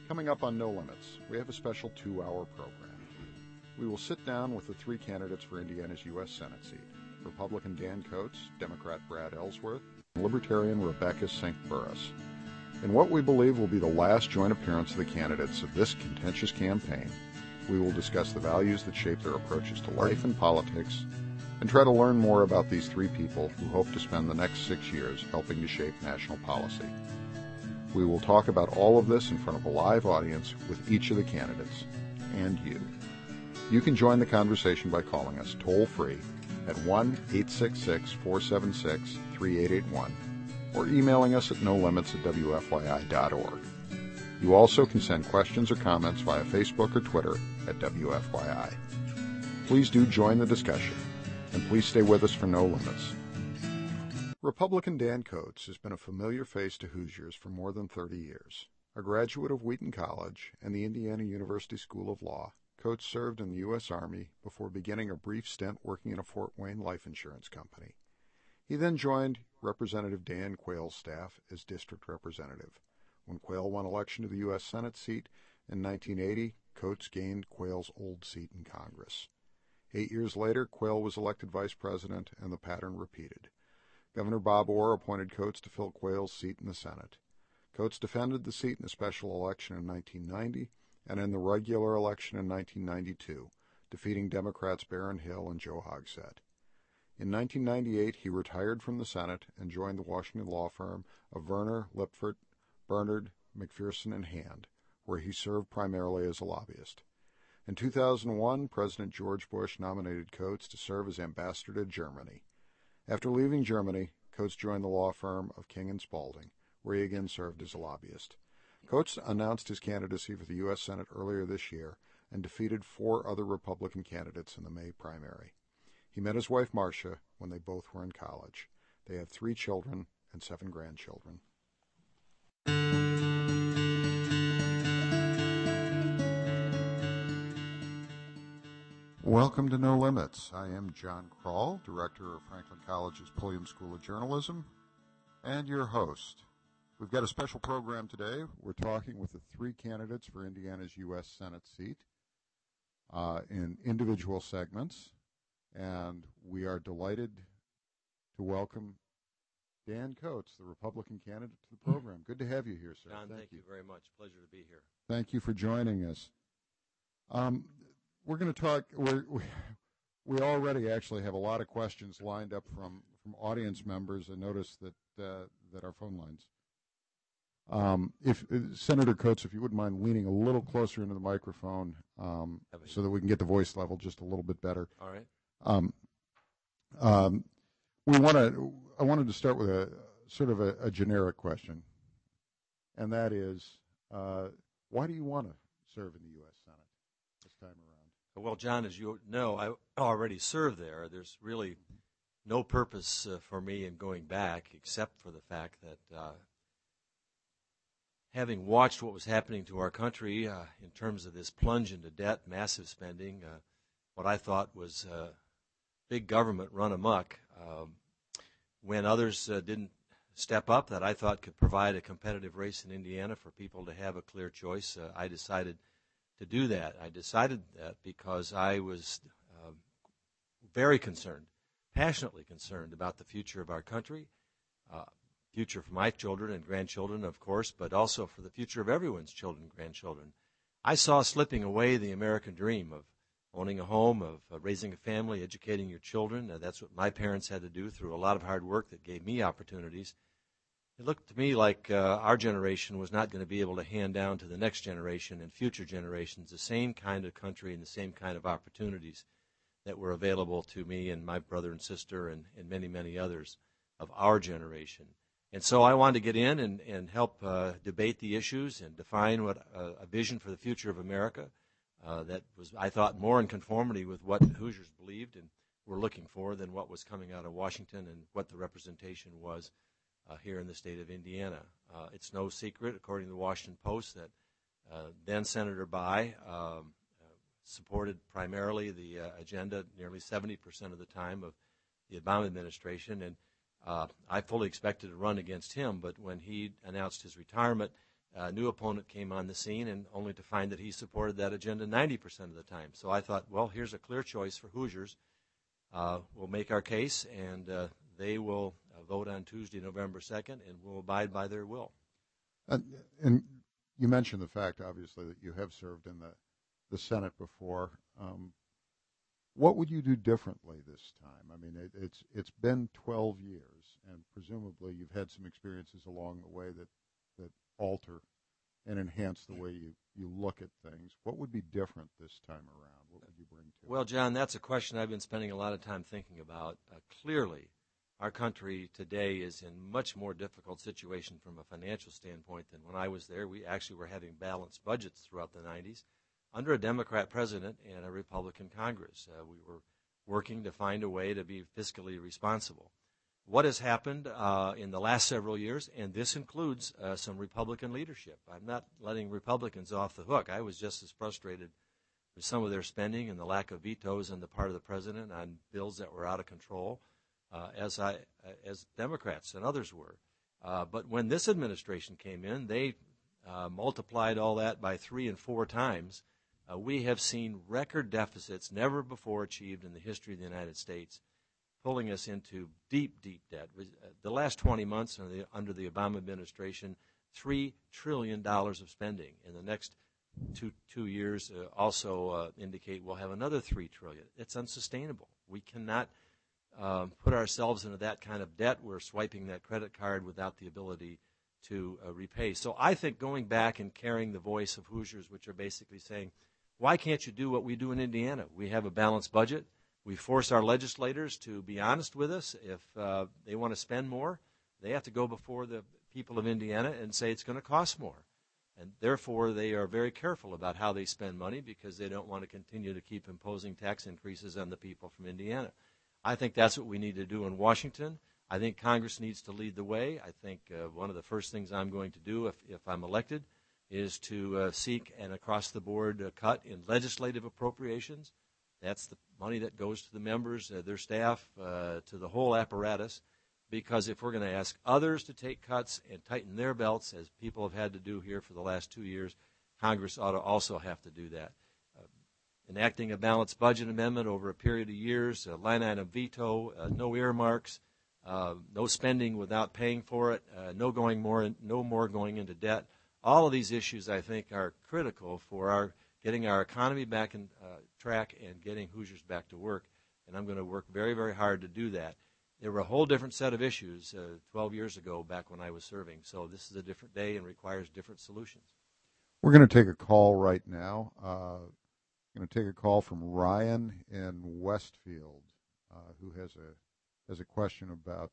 Coming up on No Limits, we have a special 2-hour program. We will sit down with the three candidates for Indiana's U.S. Senate seat, Republican Dan Coats, Democrat Brad Ellsworth, and Libertarian Rebecca St. Burris. In what we believe will be the last joint appearance of the candidates of this contentious campaign, we will discuss the values that shape their approaches to life and politics, and try to learn more about these three people who hope to spend the next 6 years helping to shape national policy. We will talk about all of this in front of a live audience with each of the candidates, and you. You can join the conversation by calling us toll-free at 1-866-476-3881 or emailing us at nolimits@wfyi.org. You also can send questions or comments via Facebook or Twitter at WFYI. Please do join the discussion, and please stay with us for No Limits. Republican Dan Coats has been a familiar face to Hoosiers for more than 30 years. A graduate of Wheaton College and the Indiana University School of Law, Coats served in the U.S. Army before beginning a brief stint working in a Fort Wayne life insurance company. He then joined Representative Dan Quayle's staff as district representative. When Quayle won election to the U.S. Senate seat in 1980, Coats gained Quayle's old seat in Congress. 8 years later, Quayle was elected vice president, and the pattern repeated. Governor Bob Orr appointed Coats to fill Quayle's seat in the Senate. Coats defended the seat in a special election in 1990 and in the regular election in 1992, defeating Democrats Baron Hill and Joe Hogsett. In 1998, he retired from the Senate and joined the Washington law firm of Verner, Lipfert, Bernard, McPherson, and Hand, where he served primarily as a lobbyist. In 2001, President George Bush nominated Coats to serve as ambassador to Germany. After leaving Germany, Coats joined the law firm of King & Spalding, where he again served as a lobbyist. Coats announced his candidacy for the U.S. Senate earlier this year and defeated 4 other Republican candidates in the May primary. He met his wife, Marcia, when they both were in college. They have 3 children and 7 grandchildren. Welcome to No Limits. I am John Kroll, director of Franklin College's Pulliam School of Journalism, and your host. We've got a special program today. We're talking with the 3 candidates for Indiana's U.S. Senate seat in individual segments, and we are delighted to welcome Dan Coats, the Republican candidate, to the program. Good to have you here, sir. John, thank you very much. Pleasure to be here. Thank you for joining us. We're going to talk. We already actually have a lot of questions lined up from audience members. I noticed that our phone lines. If Senator Coats, if you wouldn't mind leaning a little closer into the microphone, so that we can get the voice level just a little bit better. All right. I wanted to start with a sort of a generic question, and that is, why do you want to serve in the U.S. Senate this time around? Well, John, as you know, I already serve there. There's really no purpose for me in going back except for the fact that having watched what was happening to our country in terms of this plunge into debt, massive spending, what I thought was big government run amok, when others didn't step up that I thought could provide a competitive race in Indiana for people to have a clear choice, I decided to do that. I decided that because I was very concerned, passionately concerned about the future of our country, future for my children and grandchildren, of course, but also for the future of everyone's children and grandchildren. I saw slipping away the American dream of owning a home, of raising a family, educating your children. That's what my parents had to do through a lot of hard work that gave me opportunities. It looked to me like our generation was not going to be able to hand down to the next generation and future generations the same kind of country and the same kind of opportunities that were available to me and my brother and sister and many, many others of our generation. And so I wanted to get in and help debate the issues and define what a vision for the future of America that was, I thought, more in conformity with what Hoosiers believed and were looking for than what was coming out of Washington and what the representation was here in the state of Indiana. It's no secret, according to the Washington Post, that then Senator Bayh supported primarily the agenda nearly 70% of the time of the Obama administration, and I fully expected to run against him, but when he announced his retirement, A new opponent came on the scene, and only to find that he supported that agenda 90% of the time. So I thought, well, here's a clear choice for Hoosiers. We'll make our case, and they will vote on Tuesday, November 2nd, and will abide by their will. And you mentioned the fact, obviously, that you have served in the Senate before. What would you do differently this time? I mean, it's been 12 years, and presumably you've had some experiences along the way that alter and enhance the way you look at things. What would be different this time around? What would you bring to it? Well, John, that's a question I've been spending a lot of time thinking about. Clearly, our country today is in much more difficult situation from a financial standpoint than when I was there. We actually were having balanced budgets throughout the 90s under a Democrat president and a Republican Congress. We were working to find a way to be fiscally responsible. What has happened in the last several years, and this includes some Republican leadership. I'm not letting Republicans off the hook. I was just as frustrated with some of their spending and the lack of vetoes on the part of the president on bills that were out of control as Democrats and others were. But when this administration came in, they multiplied all that by 3 and 4 times. We have seen record deficits never before achieved in the history of the United States, pulling us into deep, deep debt. The last 20 months under the Obama administration, $3 trillion of spending. In the next two years also indicate we'll have another $3 trillion. It's unsustainable. We cannot put ourselves into that kind of debt. We're swiping that credit card without the ability to repay. So I think going back and carrying the voice of Hoosiers, which are basically saying, why can't you do what we do in Indiana? We have a balanced budget. We force our legislators to be honest with us. If they want to spend more, they have to go before the people of Indiana and say it's going to cost more. And therefore, they are very careful about how they spend money because they don't want to continue to keep imposing tax increases on the people from Indiana. I think that's what we need to do in Washington. I think Congress needs to lead the way. I think one of the first things I'm going to do if I'm elected is to seek an across-the-board cut in legislative appropriations. That's the money that goes to the members, their staff, to the whole apparatus, because if we're going to ask others to take cuts and tighten their belts, as people have had to do here for the last 2 years, Congress ought to also have to do that. Enacting a balanced budget amendment over a period of years, a line item veto, no earmarks, no spending without paying for it, no more going into debt. All of these issues, I think, are critical for getting our economy back in track and getting Hoosiers back to work. And I'm going to work very, very hard to do that. There were a whole different set of issues 12 years ago back when I was serving. So this is a different day and requires different solutions. We're going to take a call right now. Going to take a call from Ryan in Westfield, who has a question about.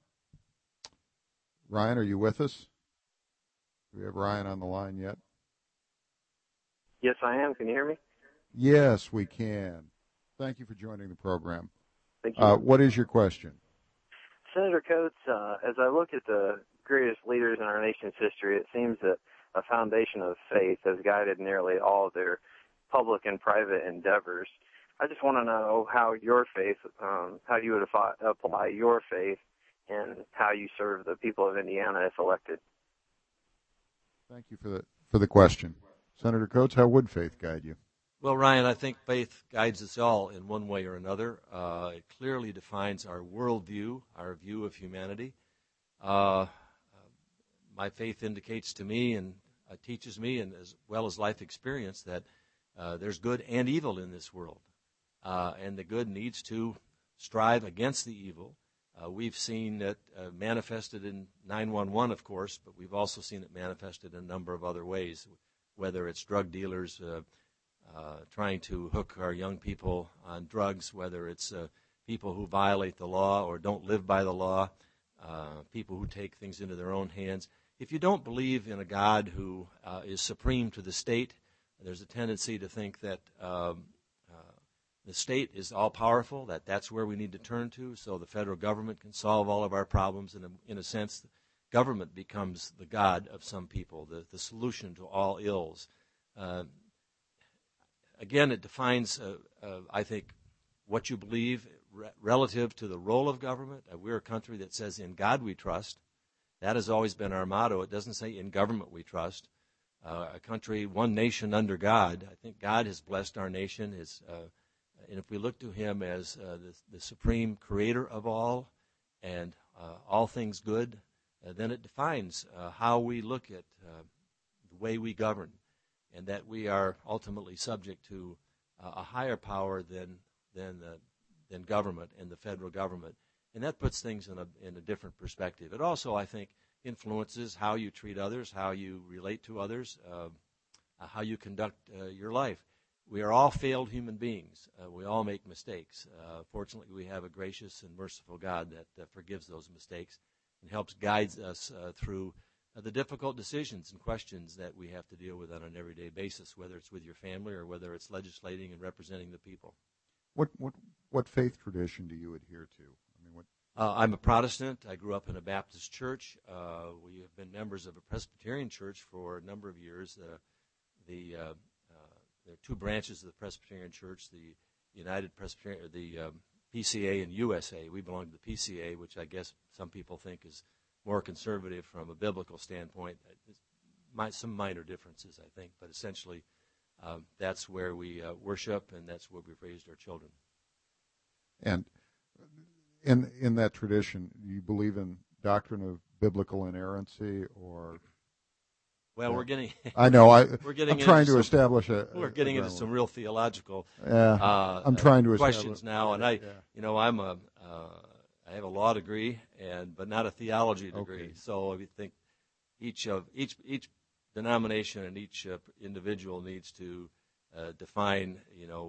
Ryan, are you with us? Do we have Ryan on the line yet? Yes, I am. Can you hear me? Yes, we can. Thank you for joining the program. Thank you. What is your question? Senator Coates, as I look at the greatest leaders in our nation's history, it seems that a foundation of faith has guided nearly all of their public and private endeavors. I just want to know how your faith, how you would apply your faith and how you serve the people of Indiana if elected. Thank you for the question. Senator Coates, how would faith guide you? Well, Ryan, I think faith guides us all in one way or another. It clearly defines our worldview, our view of humanity. My faith indicates to me and teaches me, and as well as life experience, that there's good and evil in this world. And the good needs to strive against the evil. We've seen it manifested in 9/11, of course, but we've also seen it manifested in a number of other ways, whether it's drug dealers trying to hook our young people on drugs, whether it's people who violate the law or don't live by the law, people who take things into their own hands. If you don't believe in a God who is supreme to the state, there's a tendency to think that the state is all-powerful, that's where we need to turn to, so the federal government can solve all of our problems. And in a sense, government becomes the God of some people, the solution to all ills. Again, it defines, I think, what you believe relative to the role of government. We're a country that says, in God we trust. That has always been our motto. It doesn't say in government we trust. A country, one nation under God. I think God has blessed our nation. And if we look to him as the supreme creator of all and all things good, then it defines how we look at the way we govern, and that we are ultimately subject to a higher power than government and the federal government. And that puts things in a different perspective. It also, I think, influences how you treat others, how you relate to others, how you conduct your life. We are all failed human beings. We all make mistakes. Fortunately, we have a gracious and merciful God that forgives those mistakes and helps guide us through the difficult decisions and questions that we have to deal with on an everyday basis, whether it's with your family or whether it's legislating and representing the people. What faith tradition do you adhere to? I'm a Protestant. I grew up in a Baptist church. We have been members of a Presbyterian church for a number of years. There are two branches of the Presbyterian Church: the United Presbyterian, the PCA and USA. We belong to the PCA, which I guess some people think is more conservative from a biblical standpoint. Some minor differences, I think, but essentially that's where we worship, and that's where we've raised our children. And in that tradition, do you believe in doctrine of biblical inerrancy, or? Well, we're getting. I know. I'm trying to establish a. We're getting into some real theological. I'm trying to questions now, and I have a law degree, but not a theology degree. Okay. So I think each denomination and each individual needs to define,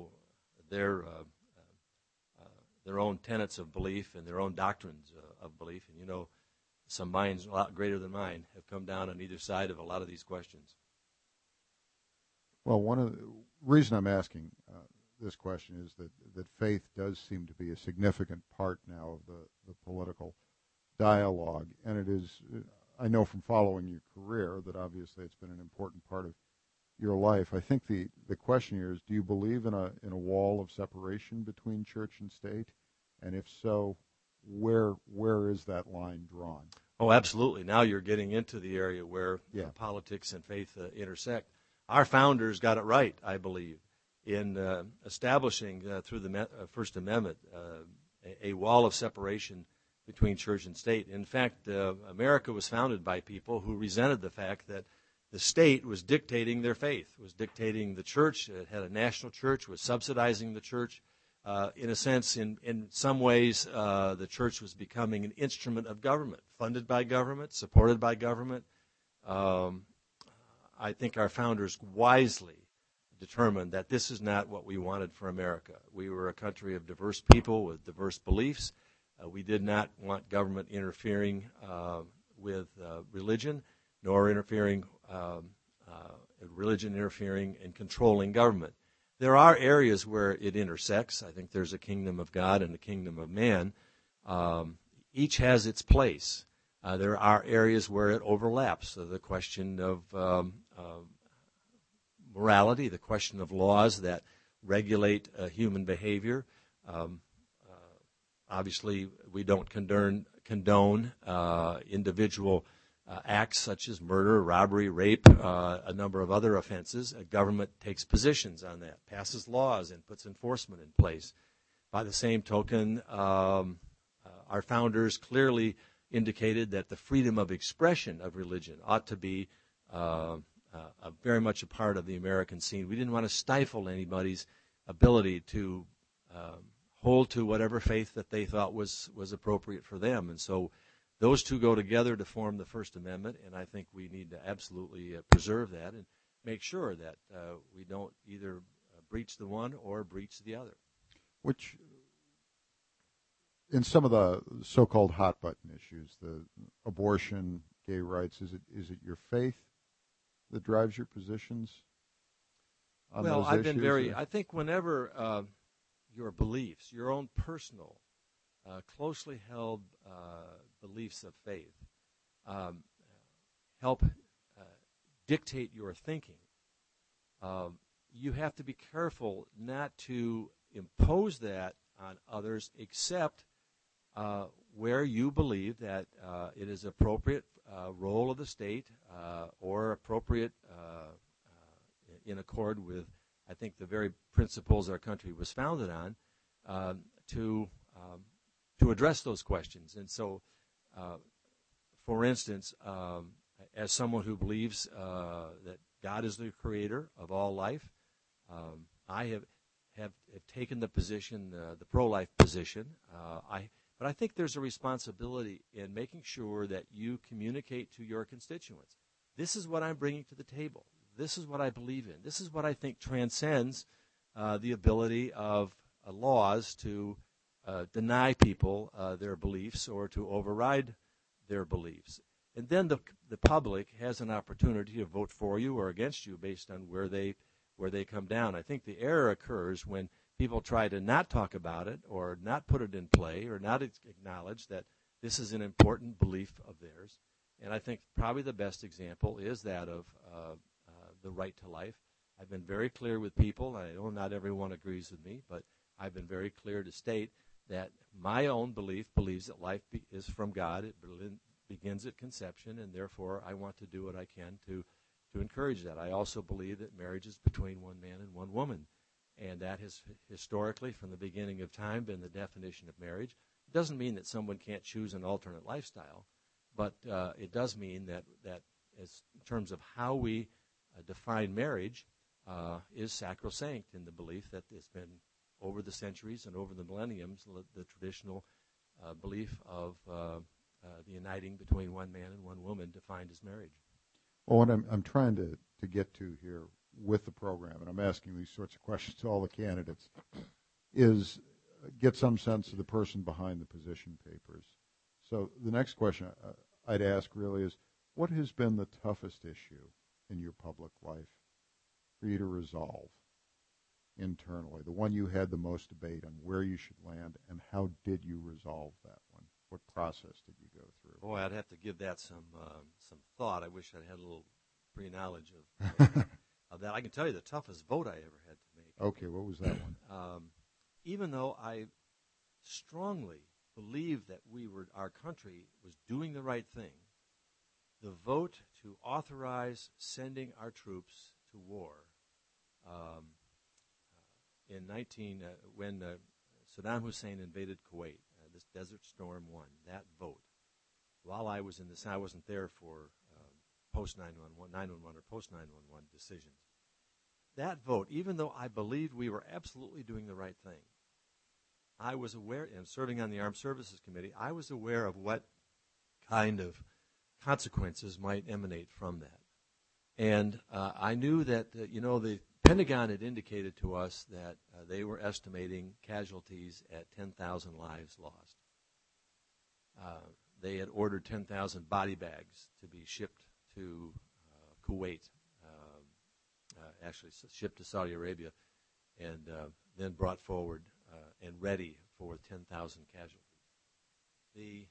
their own tenets of belief and their own doctrines of belief. And some minds a lot greater than mine have come down on either side of a lot of these questions. Well, one of the reason I'm asking this question is that faith does seem to be a significant part now of the political dialogue, and it is. I know from following your career that obviously it's been an important part of your life. I think the question here is: do you believe in a wall of separation between church and state, and if so, where is that line drawn? Oh, absolutely. Now you're getting into the area where politics and faith intersect. Our founders got it right, I believe, in establishing through the First Amendment a wall of separation between church and state. In fact, America was founded by people who resented the fact that the state was dictating their faith, was dictating the church. It had a national church, was subsidizing the church. In a sense, in some ways, the church was becoming an instrument of government, funded by government, supported by government. I think our founders wisely determined that this is not what we wanted for America. We were a country of diverse people with diverse beliefs. We did not want government interfering with religion, nor religion interfering and controlling government. There are areas where it intersects. I think there's a kingdom of God and a kingdom of man. Each has its place. There are areas where it overlaps. So the question of morality, the question of laws that regulate human behavior. Obviously, we don't condone individual acts such as murder, robbery, rape, a number of other offenses. A government takes positions on that, passes laws, and puts enforcement in place. By the same token, our founders clearly indicated that the freedom of expression of religion ought to be very much a part of the American scene. We didn't want to stifle anybody's ability to hold to whatever faith that they thought was appropriate for them. And so those two go together to form the First Amendment, and I think we need to absolutely preserve that and make sure that we don't either breach the one or breach the other. Which, in some of the so-called hot-button issues, the abortion, gay rights, is it your faith that drives your positions on those issues? I think whenever your beliefs, your own personal, closely held beliefs of faith help dictate your thinking, you have to be careful not to impose that on others except where you believe that it is appropriate role of the state or appropriate in accord with, I think, the very principles our country was founded on to address those questions. And so, for instance, as someone who believes that God is the creator of all life, I have taken the position, the pro-life position. But I think there's a responsibility in making sure that you communicate to your constituents. This is what I'm bringing to the table. This is what I believe in. This is what I think transcends the ability of laws to deny people their beliefs or to override their beliefs. And then the public has an opportunity to vote for you or against you based on where they come down. I think the error occurs when people try to not talk about it or not put it in play or not acknowledge that this is an important belief of theirs. And I think probably the best example is that of the right to life. I've been very clear with people. I know not everyone agrees with me, but I've been very clear to state that my own belief believes that life is from God. It begins at conception, and therefore I want to do what I can to encourage that. I also believe that marriage is between one man and one woman, and that has historically, from the beginning of time, been the definition of marriage. It doesn't mean that someone can't choose an alternate lifestyle, but it does mean that as in terms of how we define marriage is sacrosanct in the belief that it's been over the centuries and over the millenniums the traditional belief of the uniting between one man and one woman defined as marriage. Well, what I'm trying to get to here with the program, and I'm asking these sorts of questions to all the candidates, is get some sense of the person behind the position papers. So the next question I'd ask really is, what has been the toughest issue in your public life for you to resolve internally, the one you had the most debate on where you should land, and how did you resolve that one? What process did you go through? Boy, I'd have to give that some thought. I wish I'd had a little pre-knowledge of that. I can tell you the toughest vote I ever had to make. Okay, what was that one? Even though I strongly believed that our country was doing the right thing, the vote to authorize sending our troops to war when Saddam Hussein invaded Kuwait, this Desert Storm 1, that vote, while I was in the Senate, I wasn't there for post-911 or post-911 decisions. That vote, even though I believed we were absolutely doing the right thing, I was aware, and serving on the Armed Services Committee, I was aware of what kind of consequences might emanate from that. And I knew that, the Pentagon had indicated to us that they were estimating casualties at 10,000 lives lost. They had ordered 10,000 body bags to be shipped to Kuwait, actually shipped to Saudi Arabia, and then brought forward and ready for 10,000 casualties.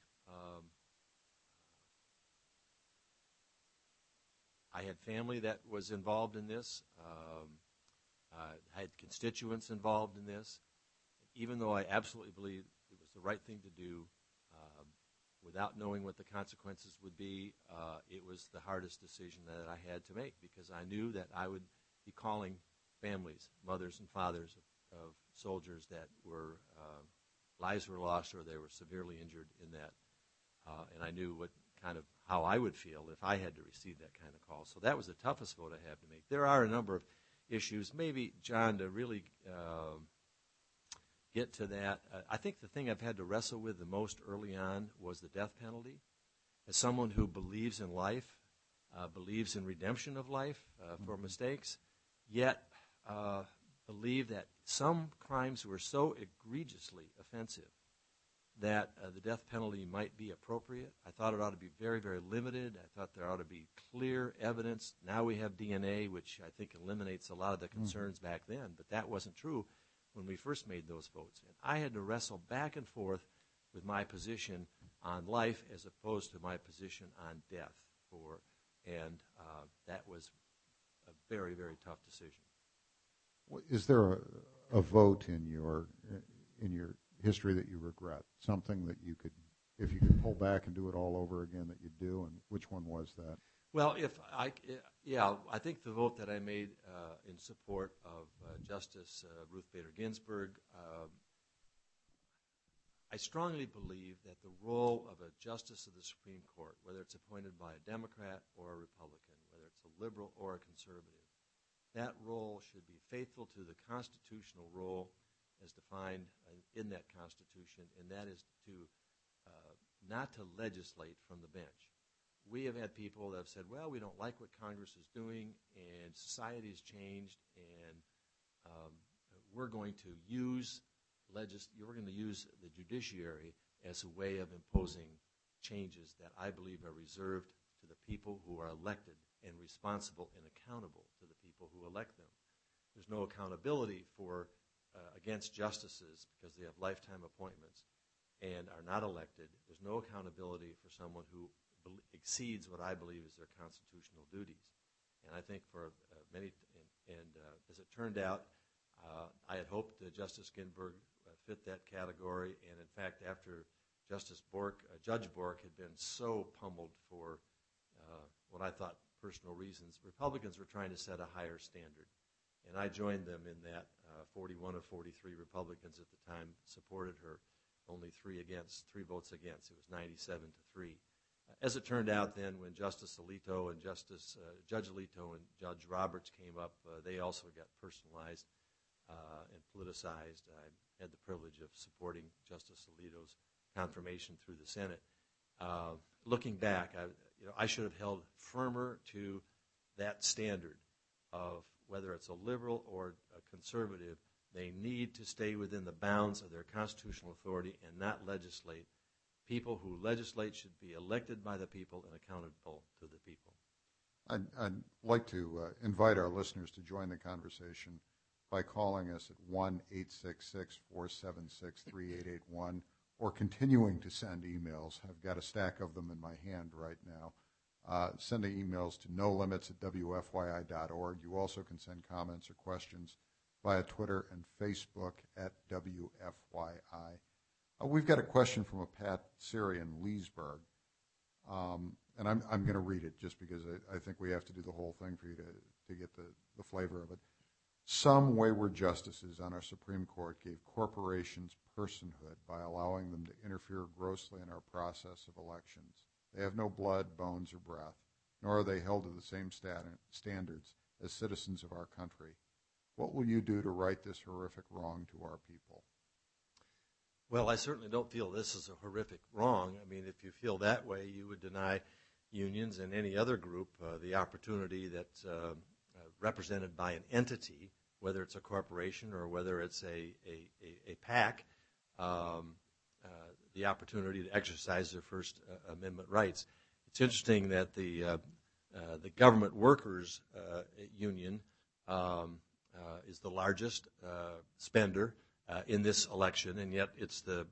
I had family that was involved in this. I had constituents involved in this. Even though I absolutely believed it was the right thing to do, without knowing what the consequences would be, it was the hardest decision that I had to make, because I knew that I would be calling families, mothers and fathers of soldiers that were lives were lost or they were severely injured in that, and I knew how I would feel if I had to receive that kind of call. So that was the toughest vote I had to make. There are a number of issues. Maybe, John, to really get to that, I think the thing I've had to wrestle with the most early on was the death penalty. As someone who believes in life, believes in redemption of life for mistakes, yet believe that some crimes were so egregiously offensive that the death penalty might be appropriate. I thought it ought to be very, very limited. I thought there ought to be clear evidence. Now we have DNA, which I think eliminates a lot of the concerns back then, but that wasn't true when we first made those votes. And I had to wrestle back and forth with my position on life as opposed to my position on death. That was a very, very tough decision. Is there a vote in your history that you regret, something that you could if you could pull back and do it all over again, that you'd do, and which one was that? Well, I think the vote that I made in support of Justice Ruth Bader Ginsburg, I strongly believe that the role of a justice of the Supreme Court, whether it's appointed by a Democrat or a Republican, whether it's a liberal or a conservative, that role should be faithful to the constitutional role as defined in that Constitution, and that is to not to legislate from the bench. We have had people that have said, well, we don't like what Congress is doing, and society has changed, and we're going to use the judiciary as a way of imposing changes that I believe are reserved to the people who are elected and responsible and accountable to the people who elect them. There's no accountability against justices because they have lifetime appointments and are not elected. There's no accountability for someone who exceeds what I believe is their constitutional duties. And I think for many, as it turned out, I had hoped Justice Ginsburg fit that category, and in fact, after Judge Bork had been so pummeled for what I thought personal reasons, Republicans were trying to set a higher standard. And I joined them in that. 41 of 43 Republicans at the time supported her, only 3 votes against. It was 97-3. As it turned out then, when Justice Alito and Judge Alito and Judge Roberts came up, they also got personalized and politicized. I had the privilege of supporting Justice Alito's confirmation through the Senate. Looking back, I should have held firmer to that standard of whether it's a liberal or a conservative, they need to stay within the bounds of their constitutional authority and not legislate. People who legislate should be elected by the people and accountable to the people. I'd like to invite our listeners to join the conversation by calling us at 1-866-476-3881 or continuing to send emails. I've got a stack of them in my hand right now. Sending emails to nolimits@wfyi.org. You also can send comments or questions via Twitter and Facebook at WFYI. We've got a question from a Pat Siri in Leesburg, and I'm going to read it just because I think we have to do the whole thing for you to get the flavor of it. Some wayward justices on our Supreme Court gave corporations personhood by allowing them to interfere grossly in our process of elections. They have no blood, bones, or breath, nor are they held to the same standards as citizens of our country. What will you do to right this horrific wrong to our people? Well, I certainly don't feel this is a horrific wrong. I mean, if you feel that way, you would deny unions and any other group the opportunity that's represented by an entity, whether it's a corporation or whether it's a PAC, the opportunity to exercise their First Amendment rights. It's interesting that the government workers union is the largest spender in this election, and yet it's the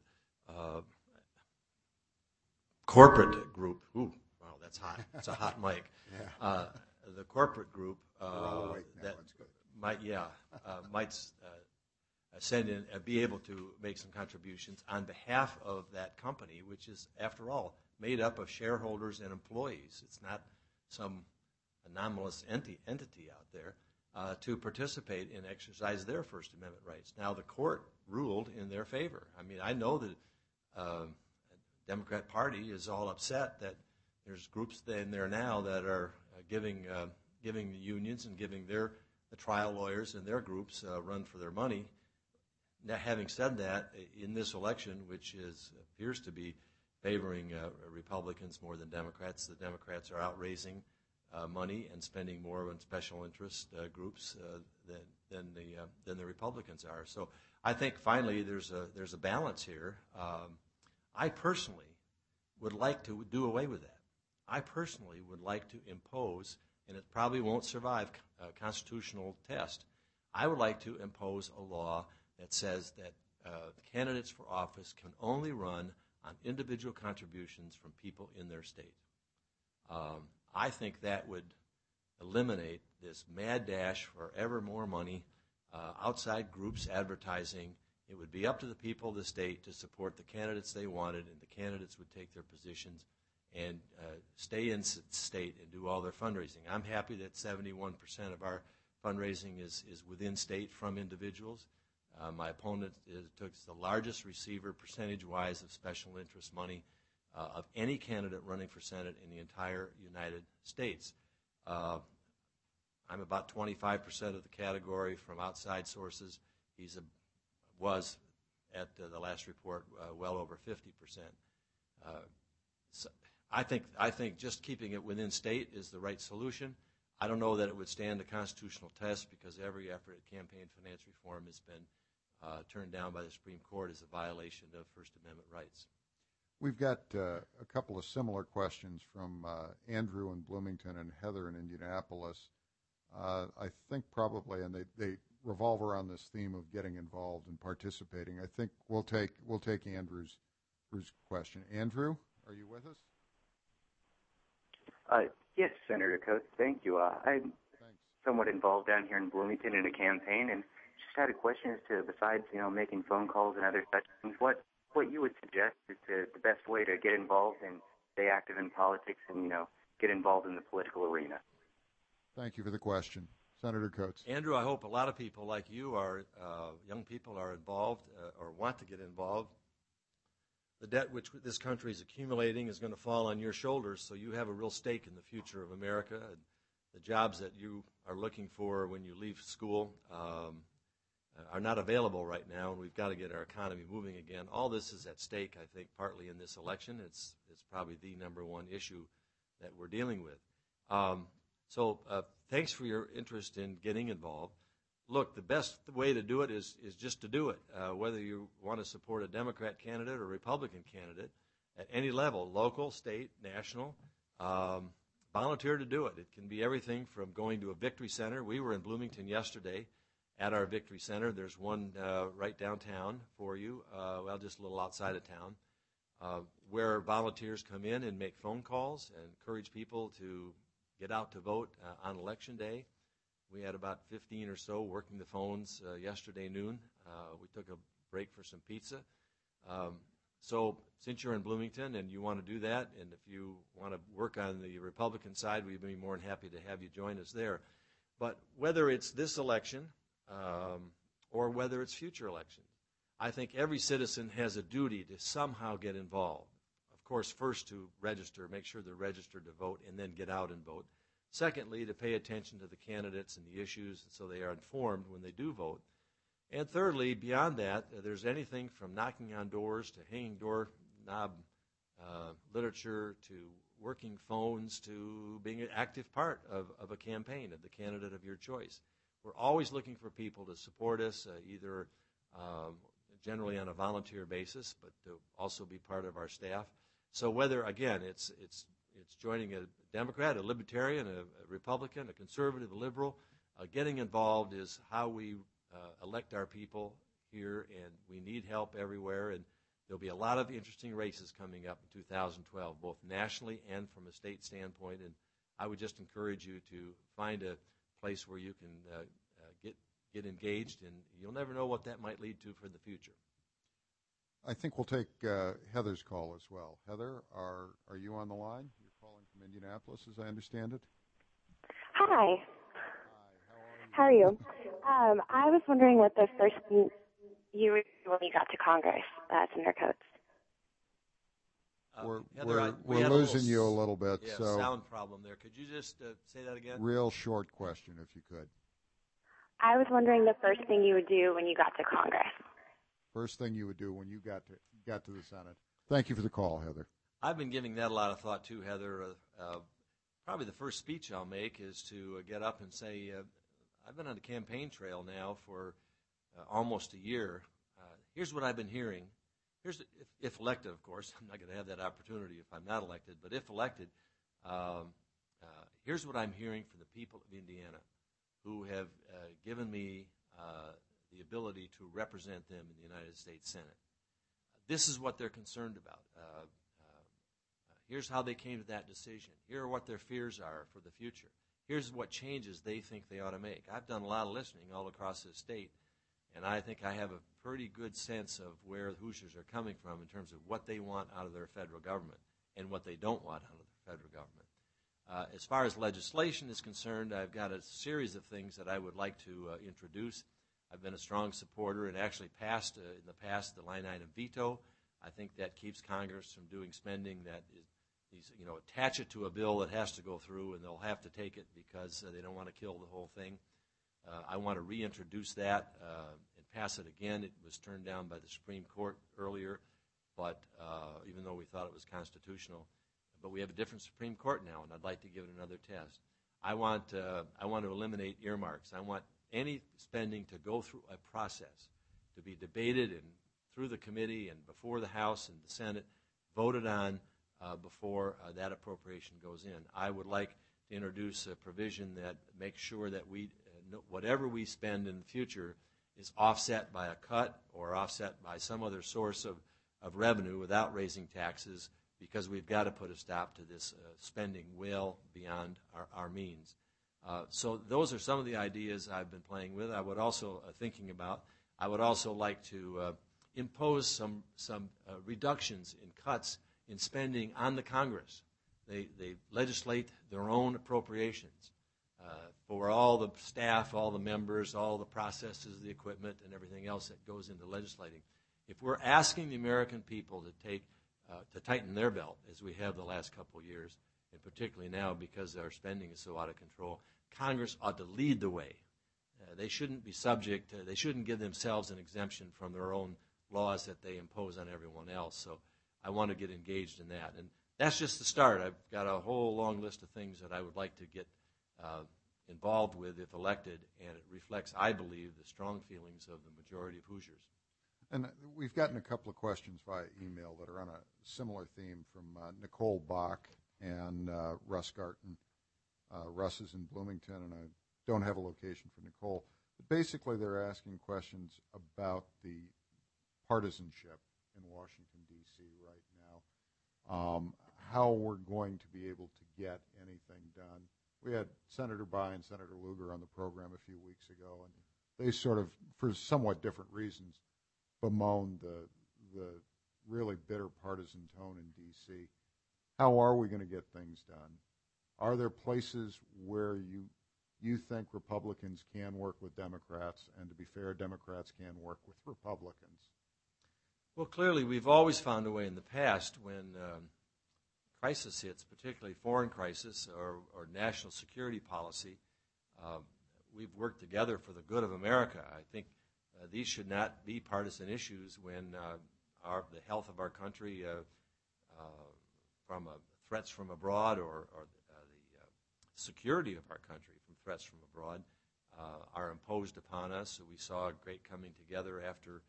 corporate group. Ooh, wow, that's hot. It's a hot mic. Yeah. The corporate group that might send in, be able to make some contributions on behalf of that company, which is, after all, made up of shareholders and employees. It's not some anomalous entity out there, to participate and exercise their First Amendment rights. Now, the court ruled in their favor. I mean, I know that the Democrat Party is all upset that there's groups in there now that are giving the unions and giving the trial lawyers and their groups run for their money. Now, having said that, in this election, which appears to be favoring Republicans more than Democrats, the Democrats are out raising money and spending more on special interest groups than the Republicans are. So I think finally there's a balance here. I personally would like to do away with that. I personally would like to impose, and it probably won't survive a constitutional test, I would like to impose a law that says that candidates for office can only run on individual contributions from people in their state. I think that would eliminate this mad dash for ever more money, outside groups advertising, It would be up to the people of the state to support the candidates they wanted, and the candidates would take their positions and stay in state and do all their fundraising. I'm happy that 71% of our fundraising is within state from individuals. My opponent took the largest receiver percentage-wise of special interest money of any candidate running for Senate in the entire United States. I'm about 25% of the category from outside sources. Was at the last report well over 50%. So I think just keeping it within state is the right solution. I don't know that it would stand a constitutional test because every effort at campaign finance reform has been turned down by the Supreme Court as a violation of First Amendment rights. We've got a couple of similar questions from Andrew in Bloomington and Heather in Indianapolis. I think probably, and they revolve around this theme of getting involved and participating. I think we'll take Andrew's question. Andrew, are you with us? Yes, Senator Coates. Thank you. I'm Thanks. somewhat involved down here in Bloomington in a campaign, and just had a question as to, besides making phone calls and other such things, what you would suggest is the best way to get involved and stay active in politics and get involved in the political arena. Thank you for the question. Senator Coates. Andrew, I hope a lot of people like you are, young people are involved or want to get involved. The debt which this country is accumulating is going to fall on your shoulders, so you have a real stake in the future of America. And the jobs that you are looking for when you leave school are not available right now, and we've got to get our economy moving again. All this is at stake, I think, partly in this election. It's probably the number one issue that we're dealing with. So thanks for your interest in getting involved. Look, the best way to do it is just to do it, whether you want to support a Democrat candidate or a Republican candidate at any level, local, state, national. Volunteer to do it. It can be everything from going to a Victory Center. We were in Bloomington yesterday at our Victory Center. There's one right downtown for you, just a little outside of town, where volunteers come in and make phone calls and encourage people to get out to vote on Election Day. We had about 15 or so working the phones yesterday noon. We took a break for some pizza. So since you're in Bloomington and you want to do that, and if you want to work on the Republican side, we'd be more than happy to have you join us there. But whether it's this election or whether it's future elections, I think every citizen has a duty to somehow get involved. Of course, first to register, make sure they're registered to vote, and then get out and vote. Secondly, to pay attention to the candidates and the issues so they are informed when they do vote. And thirdly, beyond that, there's anything from knocking on doors to hanging doorknob literature to working phones to being an active part of a campaign of the candidate of your choice. We're always looking for people to support us, either generally on a volunteer basis, but to also be part of our staff. So whether, again, it's joining a Democrat, a Libertarian, a Republican, a conservative, a liberal, getting involved is how we elect our people here, and we need help everywhere. And there'll be a lot of interesting races coming up in 2012, both nationally and from a state standpoint. And I would just encourage you to find a place where you can get engaged, and you'll never know what that might lead to for the future. I think we'll take Heather's call as well. Heather, are you on the line? You're calling from Indianapolis, as I understand it. Hi. Hi, How are you? I was wondering what the first thing you would do when you got to Congress, Senator Coates. Heather, we're losing you a little bit. Yeah, so sound problem there. Could you just say that again? Real short question, if you could. I was wondering the first thing you would do when you got to Congress. First thing you would do when you got to the Senate. Thank you for the call, Heather. I've been giving that a lot of thought too, Heather. Probably the first speech I'll make is to get up and say, I've been on the campaign trail now for almost a year. Here's what I've been hearing. If elected, of course. I'm not going to have that opportunity if I'm not elected. But if elected, here's what I'm hearing from the people of Indiana who have given me the ability to represent them in the United States Senate. This is what they're concerned about. Here's how they came to that decision. Here are what their fears are for the future. Here's what changes they think they ought to make. I've done a lot of listening all across this state, and I think I have a pretty good sense of where the Hoosiers are coming from in terms of what they want out of their federal government and what they don't want out of the federal government. As far as legislation is concerned, I've got a series of things that I would like to introduce. I've been a strong supporter and actually passed in the past the line item veto. I think that keeps Congress from doing spending that is, attach it to a bill that has to go through, and they'll have to take it because they don't want to kill the whole thing. I want to reintroduce that and pass it again. It was turned down by the Supreme Court earlier, but even though we thought it was constitutional. But we have a different Supreme Court now, and I'd like to give it another test. I want to eliminate earmarks. I want any spending to go through a process, to be debated and through the committee and before the House and the Senate, voted on before that appropriation goes in. I would like to introduce a provision that makes sure that we, whatever we spend in the future is offset by a cut or offset by some other source of revenue without raising taxes, because we've got to put a stop to this spending well beyond our means. So those are some of the ideas I've been playing with. I would also thinking about. I would also like to impose some reductions in cuts in spending on the Congress. They legislate their own appropriations for all the staff, all the members, all the processes, the equipment, and everything else that goes into legislating. If we're asking the American people to tighten their belt, as we have the last couple of years, and particularly now because our spending is so out of control, Congress ought to lead the way. They shouldn't be subject, they shouldn't give themselves an exemption from their own laws that they impose on everyone else. So I want to get engaged in that. And that's just the start. I've got a whole long list of things that I would like to get involved with if elected, and it reflects, I believe, the strong feelings of the majority of Hoosiers. And we've gotten a couple of questions via email that are on a similar theme from Nicole Bach and Russ Garton. Russ is in Bloomington, and I don't have a location for Nicole. But basically, they're asking questions about the partisanship in Washington, D.C. right now, how we're going to be able to get anything done. We had Senator Bayh and Senator Lugar on the program a few weeks ago, and they sort of, for somewhat different reasons, bemoaned the really bitter partisan tone in D.C. How are we going to get things done? Are there places where you think Republicans can work with Democrats, and to be fair, Democrats can work with Republicans? Well, clearly, we've always found a way in the past when crisis hits, particularly foreign crisis or national security policy. We've worked together for the good of America. I think these should not be partisan issues when the health of our country from threats from abroad or the security of our country from threats from abroad are imposed upon us. So we saw a great coming together after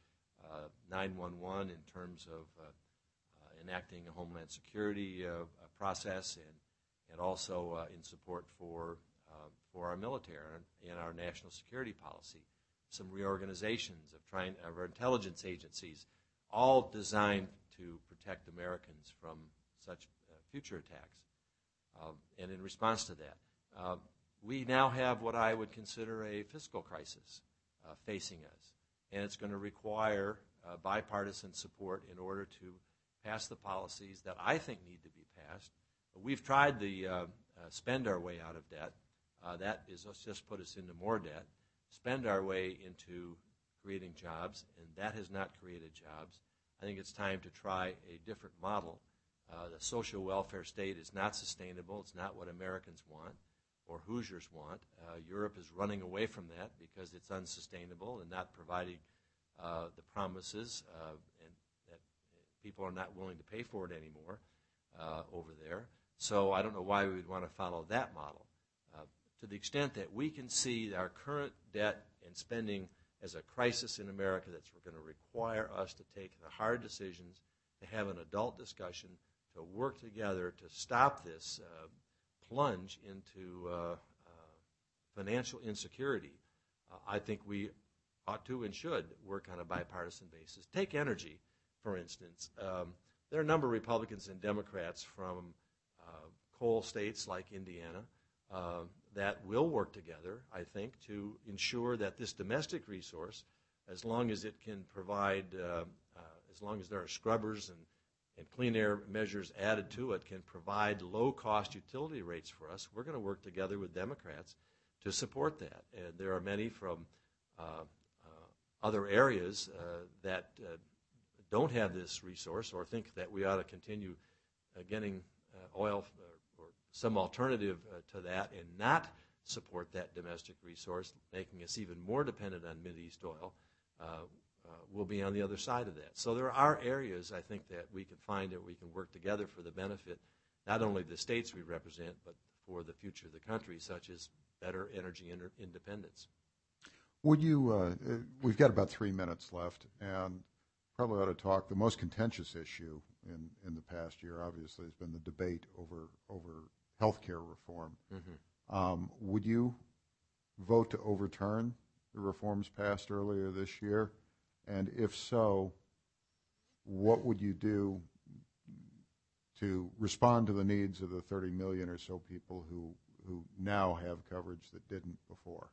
9/11 in terms of enacting a Homeland Security process and also in support for our military and our national security policy. Some reorganizations of our intelligence agencies, all designed to protect Americans from such future attacks. And in response to that, we now have what I would consider a fiscal crisis facing us. And it's going to require bipartisan support in order to pass the policies that I think need to be passed. We've tried to spend our way out of debt. That is just put us into more debt. Spend our way into creating jobs, and that has not created jobs. I think it's time to try a different model. The social welfare state is not sustainable. It's not what Americans want or Hoosiers want. Europe is running away from that because it's unsustainable and not providing the promises, and that people are not willing to pay for it anymore over there. So I don't know why we would want to follow that model. To the extent that we can see our current debt and spending as a crisis in America that's going to require us to take the hard decisions, to have an adult discussion, to work together to stop this plunge into financial insecurity, I think we ought to and should work on a bipartisan basis. Take energy, for instance. There are a number of Republicans and Democrats from coal states like Indiana that will work together, I think, to ensure that this domestic resource as long as it can provide, as long as there are scrubbers and clean air measures added to it, can provide low-cost utility rates for us, we're going to work together with Democrats to support that. And there are many from other areas that don't have this resource or think that we ought to continue getting oil or some alternative to that and not support that domestic resource, making us even more dependent on Mideast oil, will be on the other side of that. So there are areas, I think, that we can find that we can work together for the benefit, not only the states we represent, but for the future of the country, such as better energy independence. Would you, we've got about 3 minutes left, and probably ought to talk, the most contentious issue in the past year, obviously, has been the debate over health care reform. Mm-hmm. Would you vote to overturn the reforms passed earlier this year? And if so, what would you do to respond to the needs of the 30 million or so people who now have coverage that didn't before?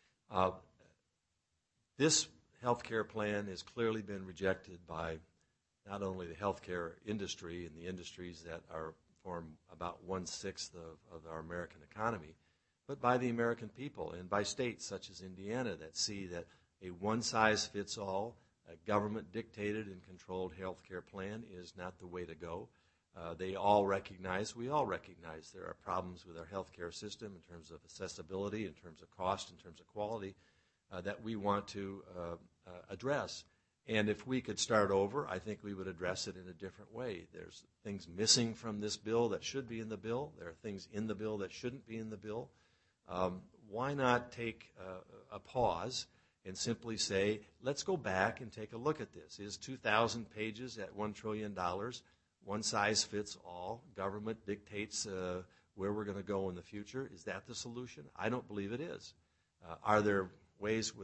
This health care plan has clearly been rejected by not only the health care industry and the industries that form about 1/6 of our American economy, but by the American people and by states such as Indiana that see that a one-size-fits-all, government-dictated and controlled health care plan is not the way to go. We all recognize there are problems with our health care system in terms of accessibility, in terms of cost, in terms of quality, that we want to address. And if we could start over, I think we would address it in a different way. There's things missing from this bill that should be in the bill. There are things in the bill that shouldn't be in the bill. Why not take a pause and simply say, let's go back and take a look at this. Is 2,000 pages at $1 trillion, one size fits all? Government dictates where we're going to go in the future. Is that the solution? I don't believe it is. Are there ways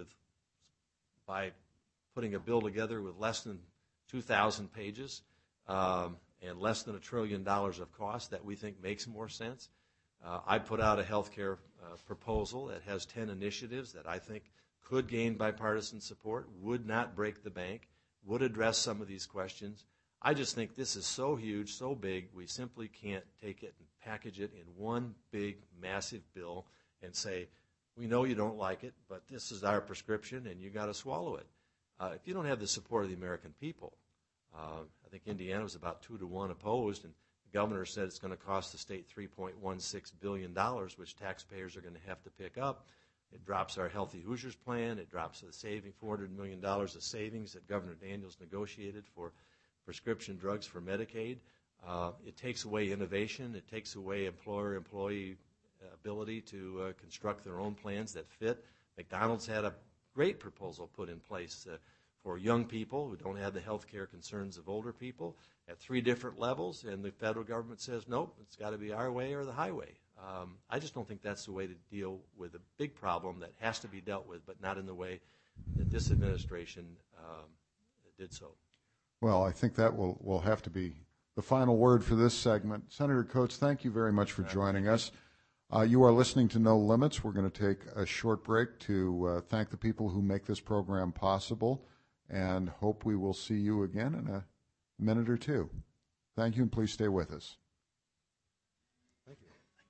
by putting a bill together with less than 2,000 pages and less than $1 trillion of cost that we think makes more sense? I put out a health care proposal that has 10 initiatives that I think could gain bipartisan support, would not break the bank, would address some of these questions. I just think this is so huge, so big, we simply can't take it and package it in one big, massive bill and say, we know you don't like it, but this is our prescription and you got to swallow it. If you don't have the support of the American people, I think Indiana was about 2-1 opposed, and the governor said it's going to cost the state $3.16 billion, which taxpayers are going to have to pick up. It drops our Healthy Hoosiers plan. It drops the saving $400 million of savings that Governor Daniels negotiated for prescription drugs for Medicaid. It takes away innovation. It takes away employer-employee ability to construct their own plans that fit. McDonald's had a great proposal put in place for young people who don't have the health care concerns of older people at 3 different levels, and the federal government says, nope, it's got to be our way or the highway. I just don't think that's the way to deal with a big problem that has to be dealt with, but not in the way that this administration did so. Well, I think that will have to be the final word for this segment. Senator Coates, thank you very much for joining us. You are listening to No Limits. We're going to take a short break to thank the people who make this program possible and hope we will see you again in a minute or two. Thank you, and please stay with us. Thank you.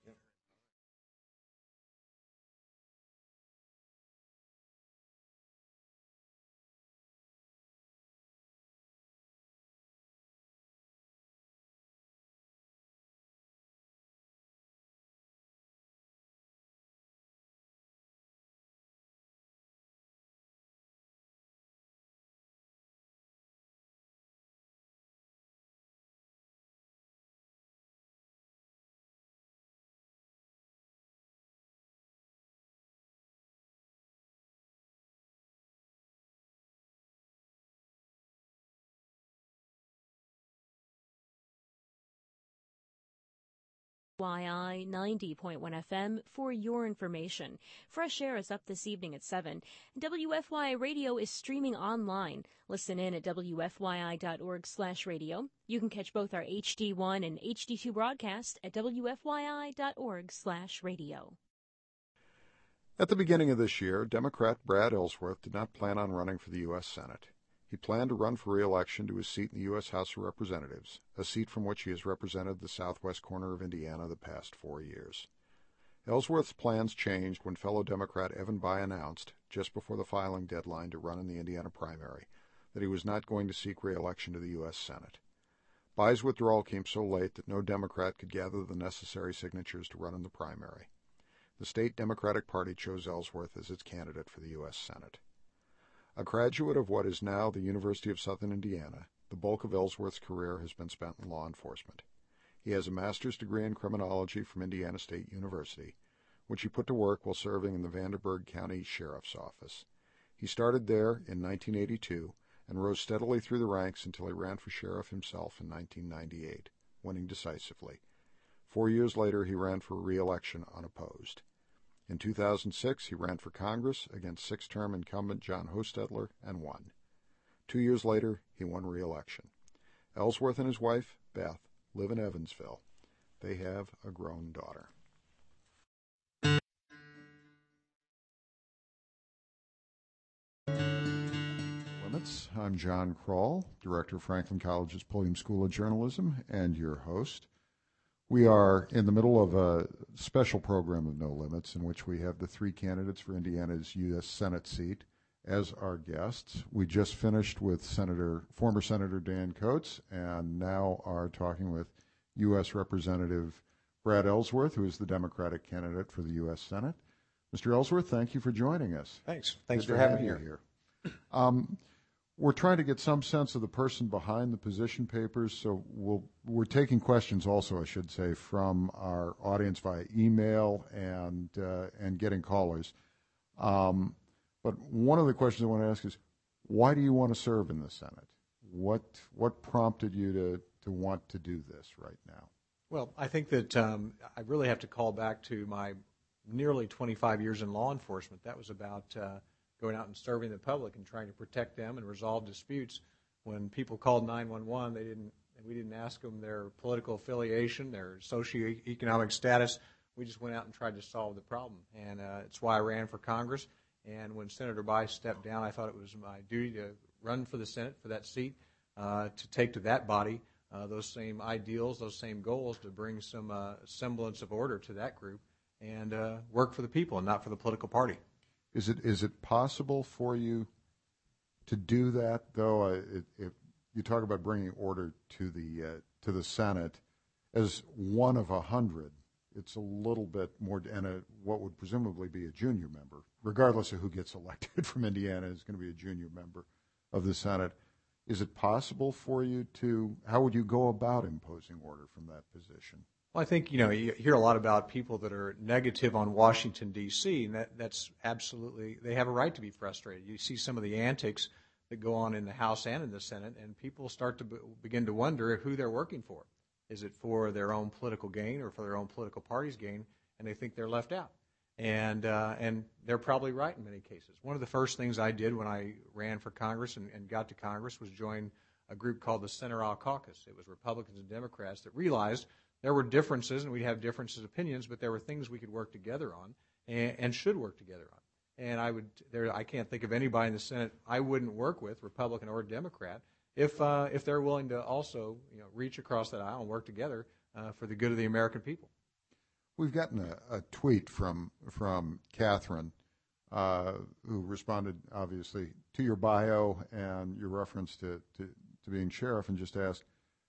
WYI 90.1 FM for your information. Fresh Air is up this evening at 7. WFYI Radio is streaming online. Listen in at WFYI.org/radio. You can catch both our HD1 and HD2 broadcasts at WFYI.org/radio. At the beginning of this year, Democrat Brad Ellsworth did not plan on running for the U.S. Senate. He planned to run for re-election to his seat in the U.S. House of Representatives, a seat from which he has represented the southwest corner of Indiana the past 4 years. Ellsworth's plans changed when fellow Democrat Evan Bayh announced, just before the filing deadline to run in the Indiana primary, that he was not going to seek re-election to the U.S. Senate. Bayh's withdrawal came so late that no Democrat could gather the necessary signatures to run in the primary. The state Democratic Party chose Ellsworth as its candidate for the U.S. Senate. A graduate of what is now the University of Southern Indiana, the bulk of Ellsworth's career has been spent in law enforcement. He has a master's degree in criminology from Indiana State University, which he put to work while serving in the Vanderburgh County Sheriff's Office. He started there in 1982 and rose steadily through the ranks until he ran for sheriff himself in 1998, winning decisively. 4 years later, he ran for re-election unopposed. In 2006, he ran for Congress against six-term incumbent John Hostetler and won. 2 years later, he won re-election. Ellsworth and his wife, Beth, live in Evansville. They have a grown daughter. Limits. I'm John Kroll, Director of Franklin College's Pulliam School of Journalism, and your host. We are in the middle of a special program of No Limits in which we have the three candidates for Indiana's U.S. Senate seat as our guests. We just finished with former Senator Dan Coats and now are talking with U.S. Representative Brad Ellsworth, who is the Democratic candidate for the U.S. Senate. Mr. Ellsworth, thank you for joining us. Thanks for having me here. We're trying to get some sense of the person behind the position papers, so we're taking questions also, I should say, from our audience via email and getting callers. But one of the questions I want to ask is, why do you want to serve in the Senate? What prompted you to want to do this right now? Well, I think that I really have to call back to my nearly 25 years in law enforcement. That was about going out and serving the public and trying to protect them and resolve disputes. When people called 911, we didn't ask them their political affiliation, their socioeconomic status. We just went out and tried to solve the problem, and it's why I ran for Congress. And when Senator Bayh stepped down, I thought it was my duty to run for the Senate, for that seat, to take to that body those same ideals, those same goals, to bring some semblance of order to that group and work for the people and not for the political party. Is it possible for you to do that, though? If you talk about bringing order to the Senate as one of 100, it's a little bit more, and what would presumably be a junior member, regardless of who gets elected from Indiana, is going to be a junior member of the Senate. Is it possible for you how would you go about imposing order from that position? Well, I think, you hear a lot about people that are negative on Washington, D.C., and that's absolutely, they have a right to be frustrated. You see some of the antics that go on in the House and in the Senate, and people start to begin to wonder who they're working for. Is it for their own political gain or for their own political party's gain? And they think they're left out. And they're probably right in many cases. One of the first things I did when I ran for Congress and got to Congress was join a group called the Center Aisle Caucus. It was Republicans and Democrats that realized there were differences, and we'd have differences of opinions, but there were things we could work together on and should work together on. And I can't think of anybody in the Senate I wouldn't work with, Republican or Democrat, if they're willing to also reach across that aisle and work together for the good of the American people. We've gotten a tweet from Catherine, who responded obviously to your bio and your reference to being sheriff, and just asked,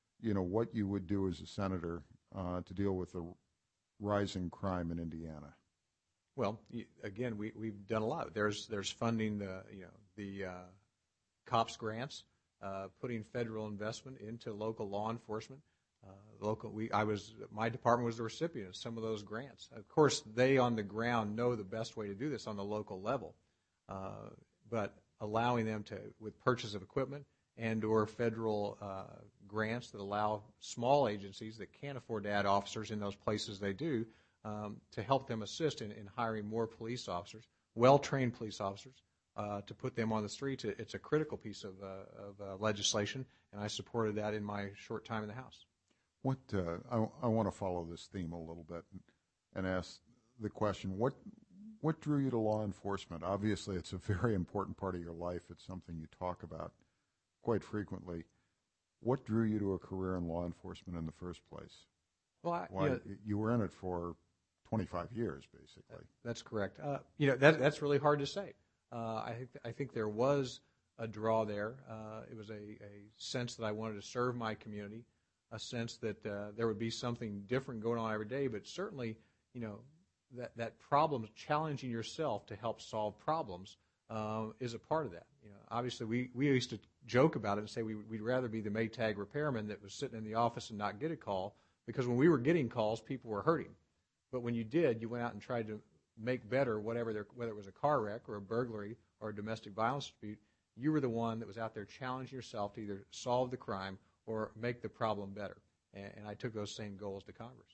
what you would do as a senator to deal with the rising crime in Indiana. Well, again, we've done a lot. There's funding the COPS grants, putting federal investment into local law enforcement. My department was the recipient of some of those grants. Of course, they on the ground know the best way to do this on the local level, but allowing them to, with purchase of equipment and or federal grants that allow small agencies that can't afford to add officers in those places they do, to help them assist in hiring more police officers, well-trained police officers, to put them on the streets. It's a critical piece of legislation, and I supported that in my short time in the House. I want to follow this theme a little bit and ask the question, What drew you to law enforcement? Obviously, it's a very important part of your life. It's something you talk about quite frequently. What drew you to a career in law enforcement in the first place? Well, you were in it for 25 years, basically. That's correct. That's really hard to say. I think there was a draw there. It was a sense that I wanted to serve my community, a sense that there would be something different going on every day. But certainly, that problem, challenging yourself to help solve problems, is a part of that. Obviously, we used to joke about it and say we'd rather be the Maytag repairman that was sitting in the office and not get a call, because when we were getting calls, people were hurting. But when you did, you went out and tried to make better whether it was a car wreck or a burglary or a domestic violence dispute. You were the one that was out there challenging yourself to either solve the crime or make the problem better. And I took those same goals to Congress.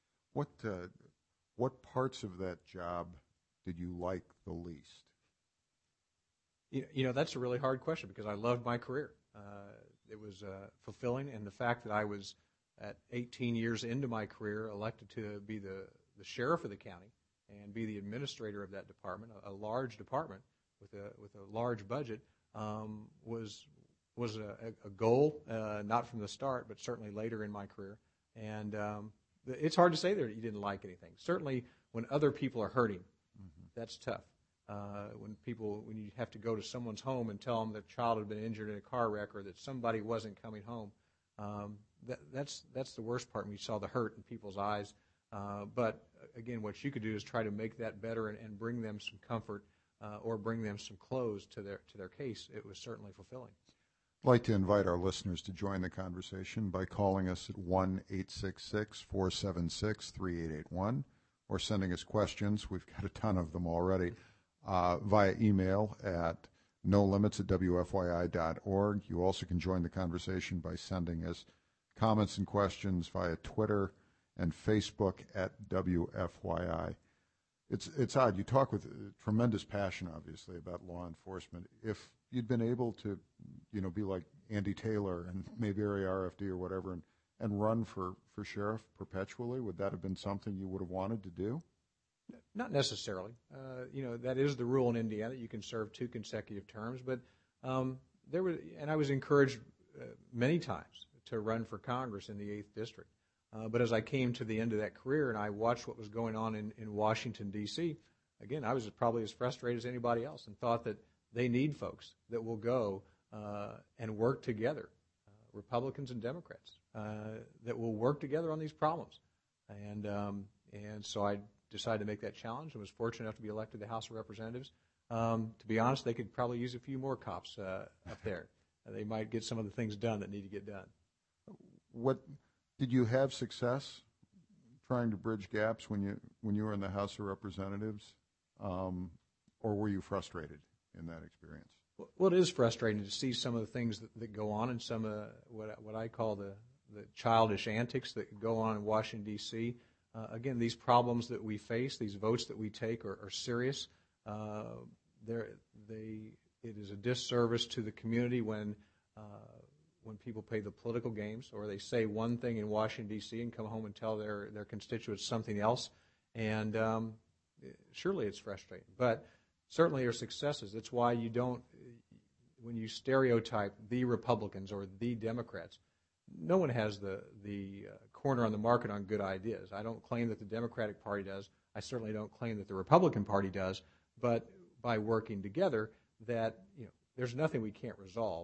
What parts of that job did you like the least? That's a really hard question, because I loved my career. It was fulfilling, and the fact that I was, at 18 years into my career, elected to be the sheriff of the county and be the administrator of that department, a large department with a large budget, was a goal, not from the start, but certainly later in my career. And it's hard to say that you didn't like anything. Certainly, when other people are hurting, that's tough. When you have to go to someone's home and tell them that a child had been injured in a car wreck or that somebody wasn't coming home, that's the worst part when you saw the hurt in people's eyes. But again, what you could do is try to make that better and bring them some comfort or bring them some close to their case. It was certainly fulfilling. I'd like to invite our listeners to join the conversation by calling us at 1-866-476-3881 or sending us questions. We've got a ton of them already. Via email at nolimits@wfyi.org. You also can join the conversation by sending us comments and questions via Twitter and Facebook at WFYI. It's odd. You talk with tremendous passion, obviously, about law enforcement. If you'd been able to, be like Andy Taylor and maybe area RFD or whatever and run for sheriff perpetually, would that have been something you would have wanted to do? Not necessarily. That is the rule in Indiana. You can serve 2 consecutive terms. But and I was encouraged many times to run for Congress in the 8th District. But as I came to the end of that career and I watched what was going on in Washington, D.C., again, I was probably as frustrated as anybody else and thought that they need folks that will go and work together, Republicans and Democrats, that will work together on these problems. And so I decided to make that challenge and was fortunate enough to be elected to the House of Representatives. To be honest, they could probably use a few more cops up there. They might get some of the things done that need to get done. Did you have success trying to bridge gaps when you were in the House of Representatives, or were you frustrated in that experience? Well, it is frustrating to see some of the things that go on and some of what I call the childish antics that go on in Washington, D.C. Again, these problems that we face, these votes that we take are serious. It is a disservice to the community when people play the political games or they say one thing in Washington, D.C. and come home and tell their constituents something else. And surely it's frustrating. But certainly there are successes. That's why when you stereotype the Republicans or the Democrats, no one has the corner on the market on good ideas. I don't claim that the Democratic Party does. I certainly don't claim that the Republican Party does. But by working together, there's nothing we can't resolve.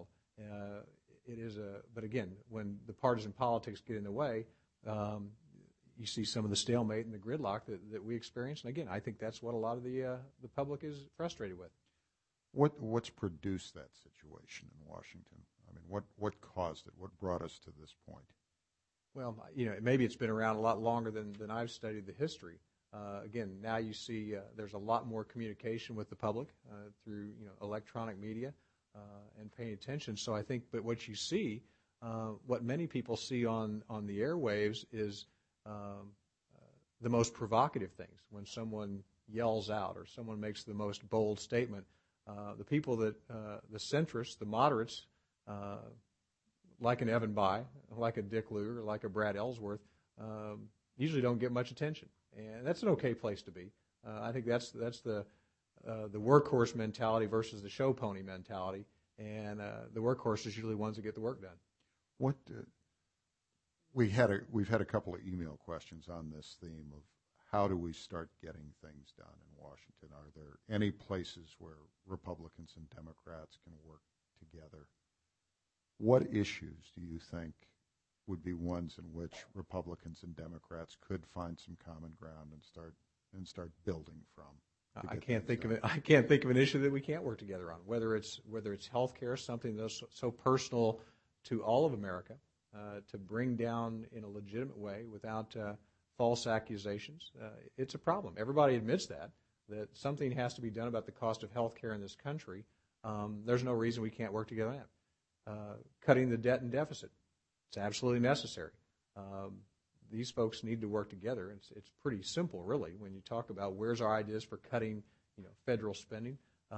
But again, when the partisan politics get in the way, you see some of the stalemate and the gridlock that we experience. And again, I think that's what a lot of the public is frustrated with. What's produced that situation in Washington? I mean, what caused it? What brought us to this point? Well, maybe it's been around a lot longer than I've studied the history. Again, now you see there's a lot more communication with the public through electronic media and paying attention. So I think, but what you see, what many people see on the airwaves is the most provocative things. When someone yells out or someone makes the most bold statement, the people that the centrists, the moderates, like an Evan Bayh, like a Dick Lugar, like a Brad Ellsworth, usually don't get much attention. And that's an okay place to be. I think that's the workhorse mentality versus the show pony mentality, and the workhorse is usually ones that get the work done. What we've had a couple of email questions on this theme of how do we start getting things done in Washington? Are there any places where Republicans and Democrats can work together? What issues do you think would be ones in which Republicans and Democrats could find some common ground and start building from? I can't think of an issue that we can't work together on. Whether it's health care, something that's so personal to all of America, to bring down in a legitimate way without false accusations. It's a problem. Everybody admits that something has to be done about the cost of health care in this country. There's no reason we can't work together on that. Cutting the debt and deficit. It's absolutely necessary. These folks need to work together. It's pretty simple, really, when you talk about where's our ideas for cutting, federal spending.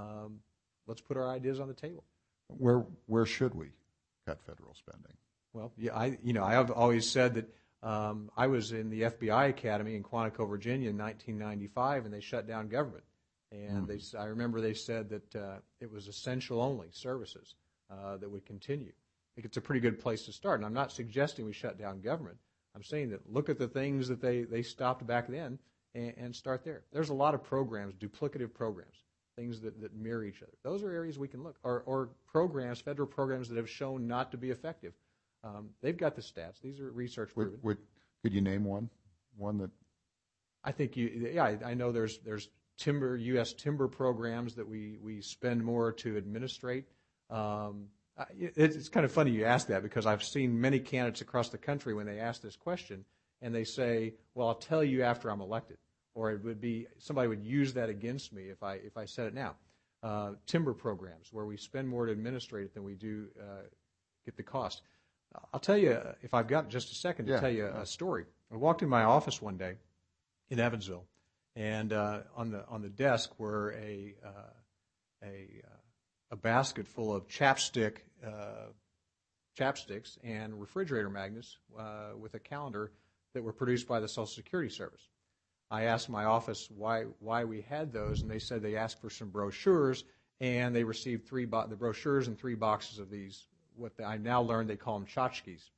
Let's put our ideas on the table. Where should we cut federal spending? Well, yeah, I have always said that I was in the FBI Academy in Quantico, Virginia in 1995, and they shut down government. And I remember they said that it was essential only services that would continue. I think it's a pretty good place to start. And I'm not suggesting we shut down government. I'm saying that look at the things that they stopped back then and start there. There's a lot of programs, duplicative programs, things that mirror each other. Those are areas we can look. Or programs, federal programs that have shown not to be effective. They've got the stats. These are research proven. Could you name one? One that I think I know there's U.S. timber programs that we spend more to administrate. It's kind of funny you ask that because I've seen many candidates across the country when they ask this question and they say, "Well, I'll tell you after I'm elected," or it would be somebody would use that against me if I said it now. Timber programs where we spend more to administrate it than we do get the cost. I'll tell you, if I've got just a second to tell you a story. I walked in my office one day in Evansville, and on the desk were a basket full of chapsticks and refrigerator magnets with a calendar that were produced by the Social Security Service. I asked my office why we had those, and they said they asked for some brochures, and they received the brochures and 3 boxes of these. I now learned they call them tchotchkes.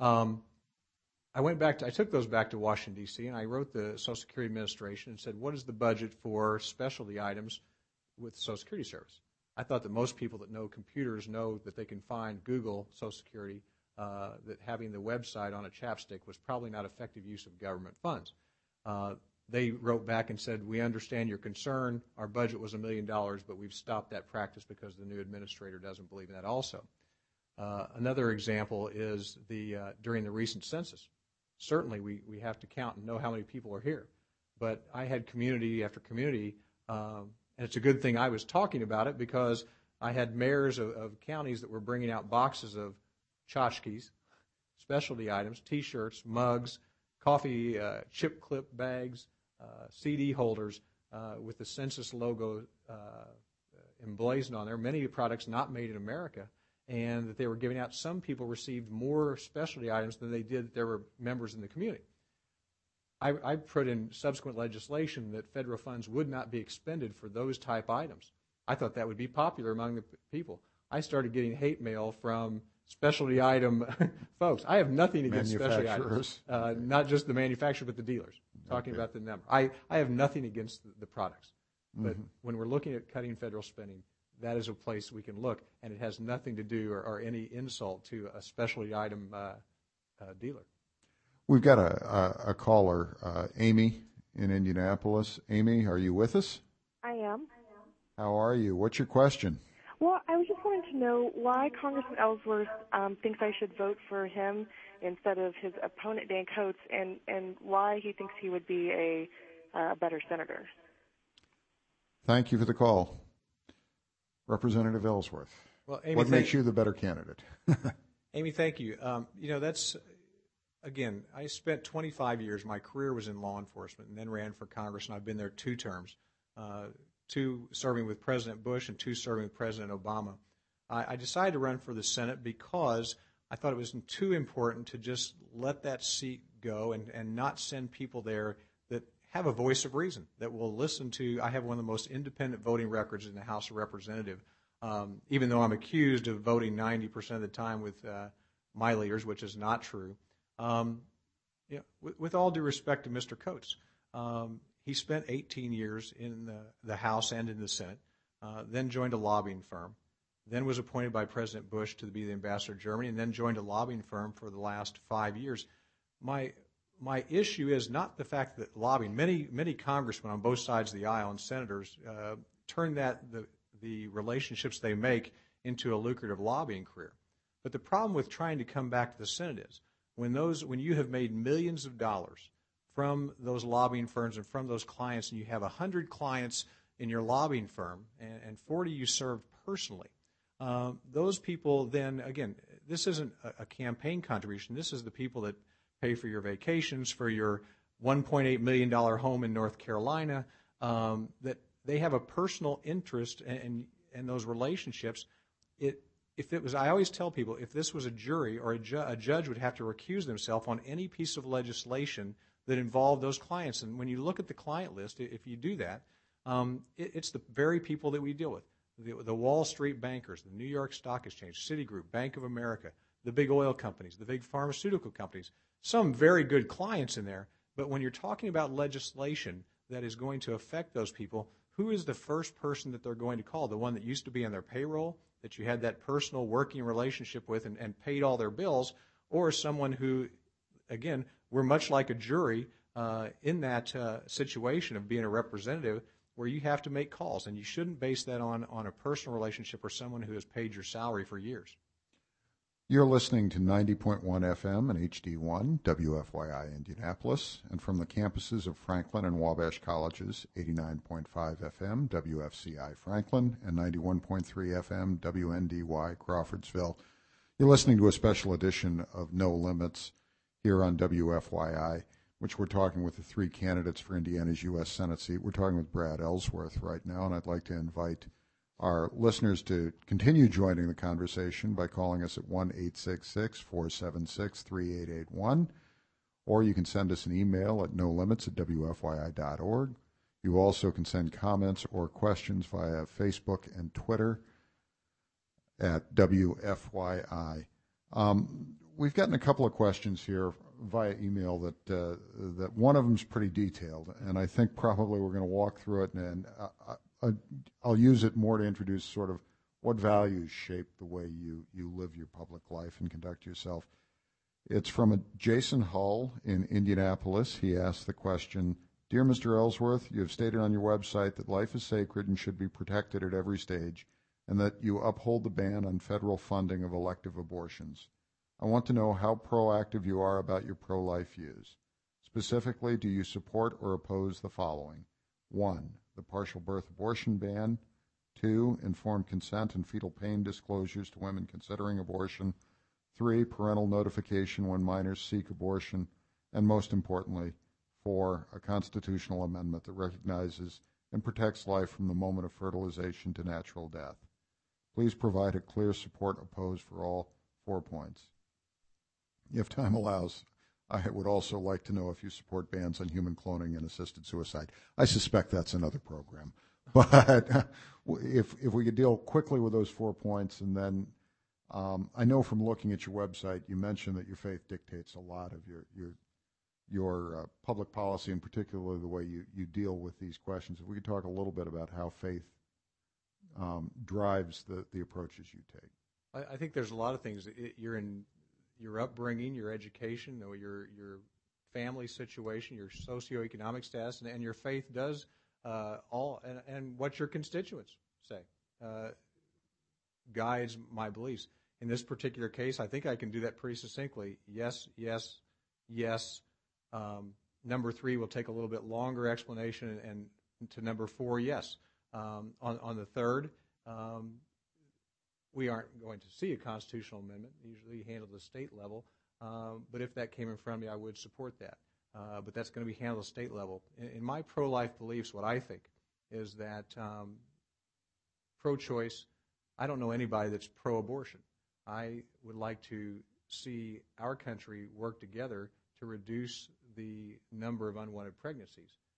I took those back to Washington, D.C., and I wrote the Social Security Administration and said, what is the budget for specialty items with the Social Security Service? I thought that most people that know computers know that they can find Google Social Security, that having the website on a chapstick was probably not effective use of government funds. They wrote back and said, we understand your concern. Our budget was $1 million, but we've stopped that practice because the new administrator doesn't believe in that also. Another example is during the recent census. Certainly we have to count and know how many people are here. But I had community after community, and it's a good thing I was talking about it because I had mayors of counties that were bringing out boxes of tchotchkes, specialty items, T-shirts, mugs, coffee, chip clip bags, CD holders with the census logo emblazoned on there, many products not made in America, and that they were giving out. Some people received more specialty items than they did that there were members in the community. I put in subsequent legislation that federal funds would not be expended for those type items. I thought that would be popular among the people. I started getting hate mail from specialty item folks. I have nothing against specialty items, not just the manufacturer, but the dealers. Talking about the number. I have nothing against the products. But when we're looking at cutting federal spending, that is a place we can look, and it has nothing to do or any insult to a specialty item dealer. We've got a caller, Amy in Indianapolis. Amy, are you with us? I am. How are you? What's your question? Well, I was just wanting to know why Congressman Ellsworth thinks I should vote for him instead of his opponent, Dan Coats, and why he thinks he would be a better senator. Thank you for the call. Representative Ellsworth, well, Amy, what makes you the better candidate? Amy, thank you. Again, I spent 25 years, my career was in law enforcement, and then ran for Congress, and I've been there 2 terms, 2 serving with President Bush and 2 serving with President Obama. I decided to run for the Senate because I thought it was too important to just let that seat go and not send people there that have a voice of reason, that will listen to. I have one of the most independent voting records in the House of Representatives, even though I'm accused of voting 90% of the time with my leaders, which is not true. With all due respect to Mr. Coates, he spent 18 years in the House and in the Senate, then joined a lobbying firm, then was appointed by President Bush to be the ambassador to Germany, and then joined a lobbying firm for the last 5 years. My issue is not the fact that lobbying, many congressmen on both sides of the aisle and senators turn the relationships they make into a lucrative lobbying career. But the problem with trying to come back to the Senate is when you have made millions of dollars from those lobbying firms and from those clients, and you have 100 clients in your lobbying firm and 40 you serve personally, those people then, again, this isn't a campaign contribution. This is the people that pay for your vacations, for your $1.8 million home in North Carolina, that they have a personal interest in those relationships. I always tell people, if this was a jury or a judge would have to recuse themselves on any piece of legislation that involved those clients. And when you look at the client list, if you do that, it's the very people that we deal with. The Wall Street bankers, the New York Stock Exchange, Citigroup, Bank of America, the big oil companies, the big pharmaceutical companies, some very good clients in there. But when you're talking about legislation that is going to affect those people, who is the first person that they're going to call? The one that used to be on their payroll, that you had that personal working relationship with and paid all their bills, or someone who, again, we're much like a jury in that situation of being a representative where you have to make calls, and you shouldn't base that on a personal relationship or someone who has paid your salary for years. You're listening to 90.1 FM and HD1, WFYI Indianapolis, and from the campuses of Franklin and Wabash Colleges, 89.5 FM, WFCI Franklin, and 91.3 FM, WNDY Crawfordsville. You're listening to a special edition of No Limits here on WFYI, which we're talking with the three candidates for Indiana's U.S. Senate seat. We're talking with Brad Ellsworth right now, and I'd like to invite our listeners to continue joining the conversation by calling us at 1-866-476-3881, or you can send us an email at nolimits@wfyi.org. You also can send comments or questions via Facebook and Twitter at WFYI. We've gotten a couple of questions here via email that one of them is pretty detailed, and I think probably we're going to walk through it, and I'll use it more to introduce sort of what values shape the way you live your public life and conduct yourself. It's from Jason Hull in Indianapolis. He asked the question, Dear Mr. Ellsworth, you have stated on your website that life is sacred and should be protected at every stage, and that you uphold the ban on federal funding of elective abortions. I want to know how proactive you are about your pro-life views. Specifically, do you support or oppose the following? 1, the partial birth abortion ban. 2, informed consent and fetal pain disclosures to women considering abortion. 3, parental notification when minors seek abortion. And most importantly, 4, a constitutional amendment that recognizes and protects life from the moment of fertilization to natural death. Please provide a clear support opposed for all 4 points. If time allows, I would also like to know if you support bans on human cloning and assisted suicide. I suspect that's another program. But if we could deal quickly with those 4 points, and then I know from looking at your website, you mentioned that your faith dictates a lot of your public policy, and particularly the way you deal with these questions. If we could talk a little bit about how faith drives the approaches you take. I think there's a lot of things. Your upbringing, your education, your family situation, your socioeconomic status, and your faith does and what your constituents say guides my beliefs. In this particular case, I think I can do that pretty succinctly. Yes, yes, yes. Number 3 will take a little bit longer explanation, and to number 4, yes. On the third, we aren't going to see a constitutional amendment, usually handled at the state level, but if that came in front of me, I would support that. But that's going to be handled at the state level. In my pro-life beliefs, what I think is that pro-choice, I don't know anybody that's pro-abortion. I would like to see our country work together to reduce the number of unwanted pregnancies.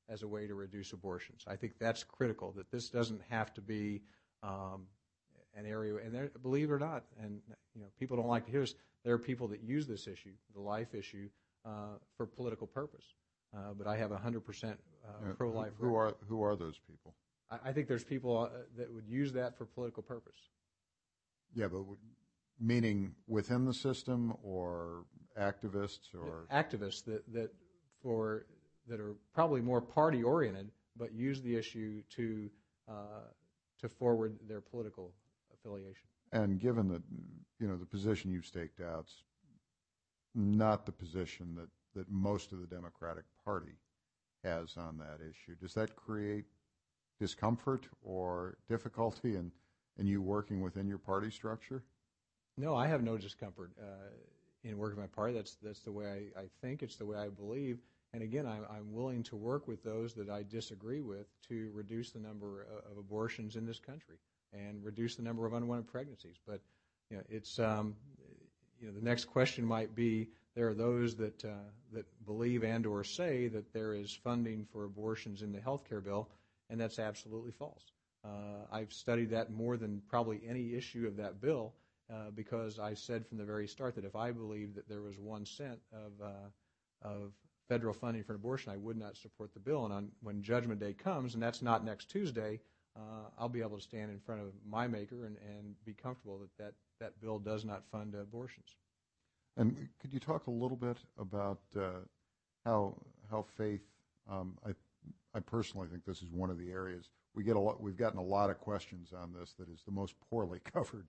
as a way to reduce abortions. I think that's critical, that this doesn't have to be an area, and there, believe it or not, and people don't like to hear this, there are people that use this issue, the life issue, for political purpose. But I have 100% pro-life. Who are those people? I think there's people that would use that for political purpose. Yeah, but meaning within the system or activists or activists that are probably more party oriented, but use the issue to forward their political affiliation. And given that the position you've staked out's not the position that most of the Democratic Party has on that issue, does that create discomfort or difficulty in you working within your party structure? No, I have no discomfort in working with my party. That's the way I think. It's the way I believe. And again, I'm willing to work with those that I disagree with to reduce the number of abortions in this country and reduce the number of unwanted pregnancies. But it's the next question might be, there are those that believe and or say that there is funding for abortions in the health care bill, and that's absolutely false. I've studied that more than probably any issue of that bill because I said from the very start that if I believed that there was 1 cent of federal funding for abortion, I would not support the bill. And when Judgment Day comes, and that's not next Tuesday, I'll be able to stand in front of my maker and be comfortable that bill does not fund abortions. And could you talk a little bit about how faith? I personally think this is one of the areas we've gotten a lot of questions on this that is the most poorly covered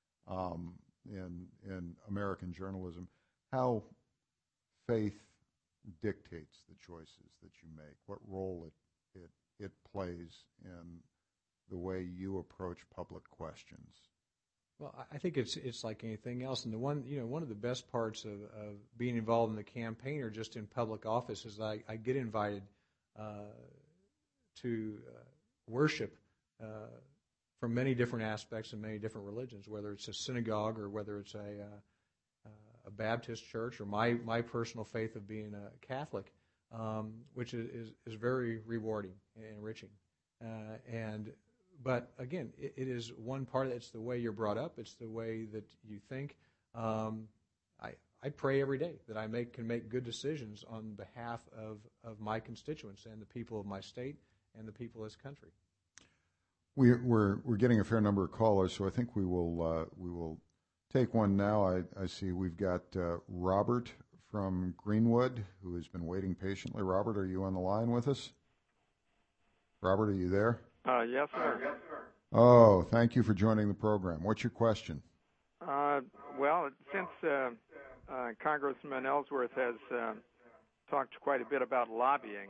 in American journalism. How faith dictates the choices that you make, what role it plays in the way you approach public questions. Well, I think it's like anything else, and one of the best parts of being involved in the campaign or just in public office is I get invited to worship from many different aspects and many different religions, whether it's a synagogue or whether it's a Baptist church or my personal faith of being a Catholic, which is very rewarding and enriching. But again, it is one part. It's the way you're brought up. It's the way that you think. I pray every day that I can make good decisions on behalf of my constituents and the people of my state and the people of this country. We're getting a fair number of callers, so I think we will take one now. I see we've got Robert from Greenwood, who has been waiting patiently. Robert, are you on the line with us? Robert, are you there? Yes, sir. Oh, thank you for joining the program. What's your question? Well, since Congressman Ellsworth has talked quite a bit about lobbying,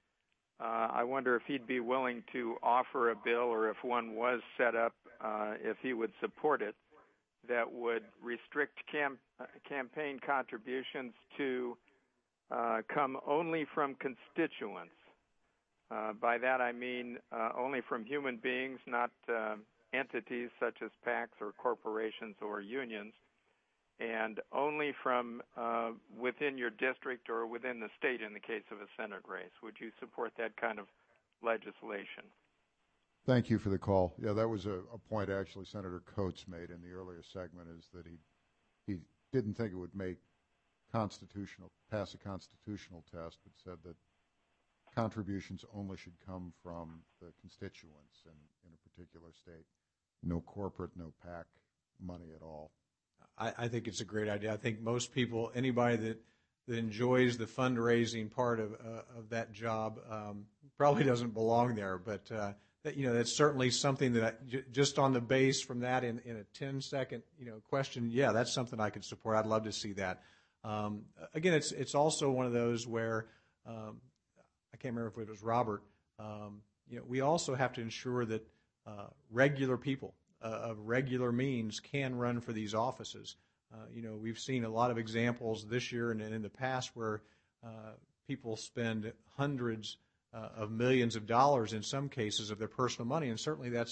I wonder if he'd be willing to offer a bill, or if one was set up, if he would support it, that would restrict campaign contributions to come only from constituents. By that I mean only from human beings, not entities such as PACs or corporations or unions, and only from within your district or within the state in the case of a Senate race. Would you support that kind of legislation? Thank you for the call. Yeah, that was a point actually Senator Coates made in the earlier segment, is that he didn't think it would pass a constitutional test, but said that contributions only should come from the constituents in a particular state. No corporate, no PAC money at all. I think it's a great idea. I think most people, anybody that enjoys the fundraising part of that job, probably doesn't belong there. But that's certainly something that just on the base from that in a 10-second question, yeah, that's something I could support. I'd love to see that. Again, it's also one of those where I can't remember if it was Robert. We also have to ensure that regular people of regular means can run for these offices. We've seen a lot of examples this year and in the past where people spend hundreds of millions of dollars in some cases of their personal money, and certainly that's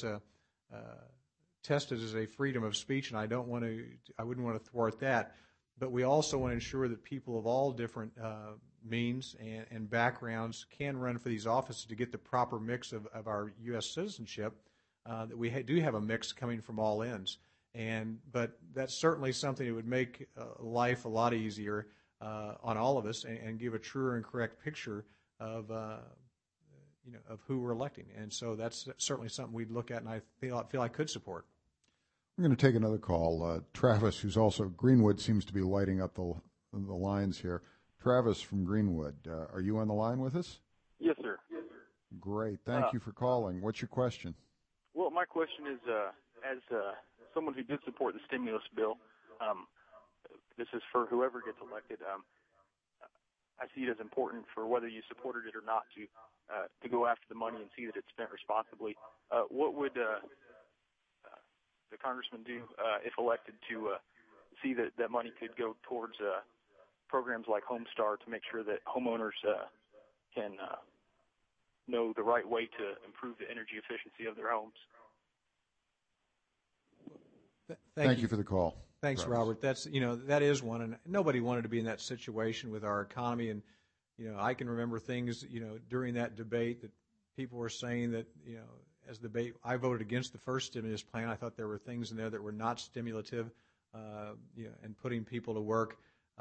tested as a freedom of speech, and I wouldn't want to thwart that. But we also want to ensure that people of all different means and backgrounds can run for these offices to get the proper mix of our U.S. citizenship, that we do have a mix coming from all ends. But that's certainly something that would make life a lot easier on all of us and give a truer and correct picture of of who we're electing. And so that's certainly something we'd look at, and I feel I could support. We're going to take another call. Travis, who's also Greenwood, seems to be lighting up the lines here. Travis from Greenwood, are you on the line with us? Yes, sir. Great. Thank you for calling. What's your question? Well, my question is, as someone who did support the stimulus bill, this is for whoever gets elected. I see it as important for whether you supported it or not to go after the money and see that it's spent responsibly. What would the congressman do if elected to see that money could go towards programs like Homestar to make sure that homeowners can know the right way to improve the energy efficiency of their homes? Thank you for the call. Thanks, Travis. Robert. That is one, and nobody wanted to be in that situation with our economy. And I can remember things during that debate that people were saying that as the debate, I voted against the first stimulus plan. I thought there were things in there that were not stimulative, and putting people to work.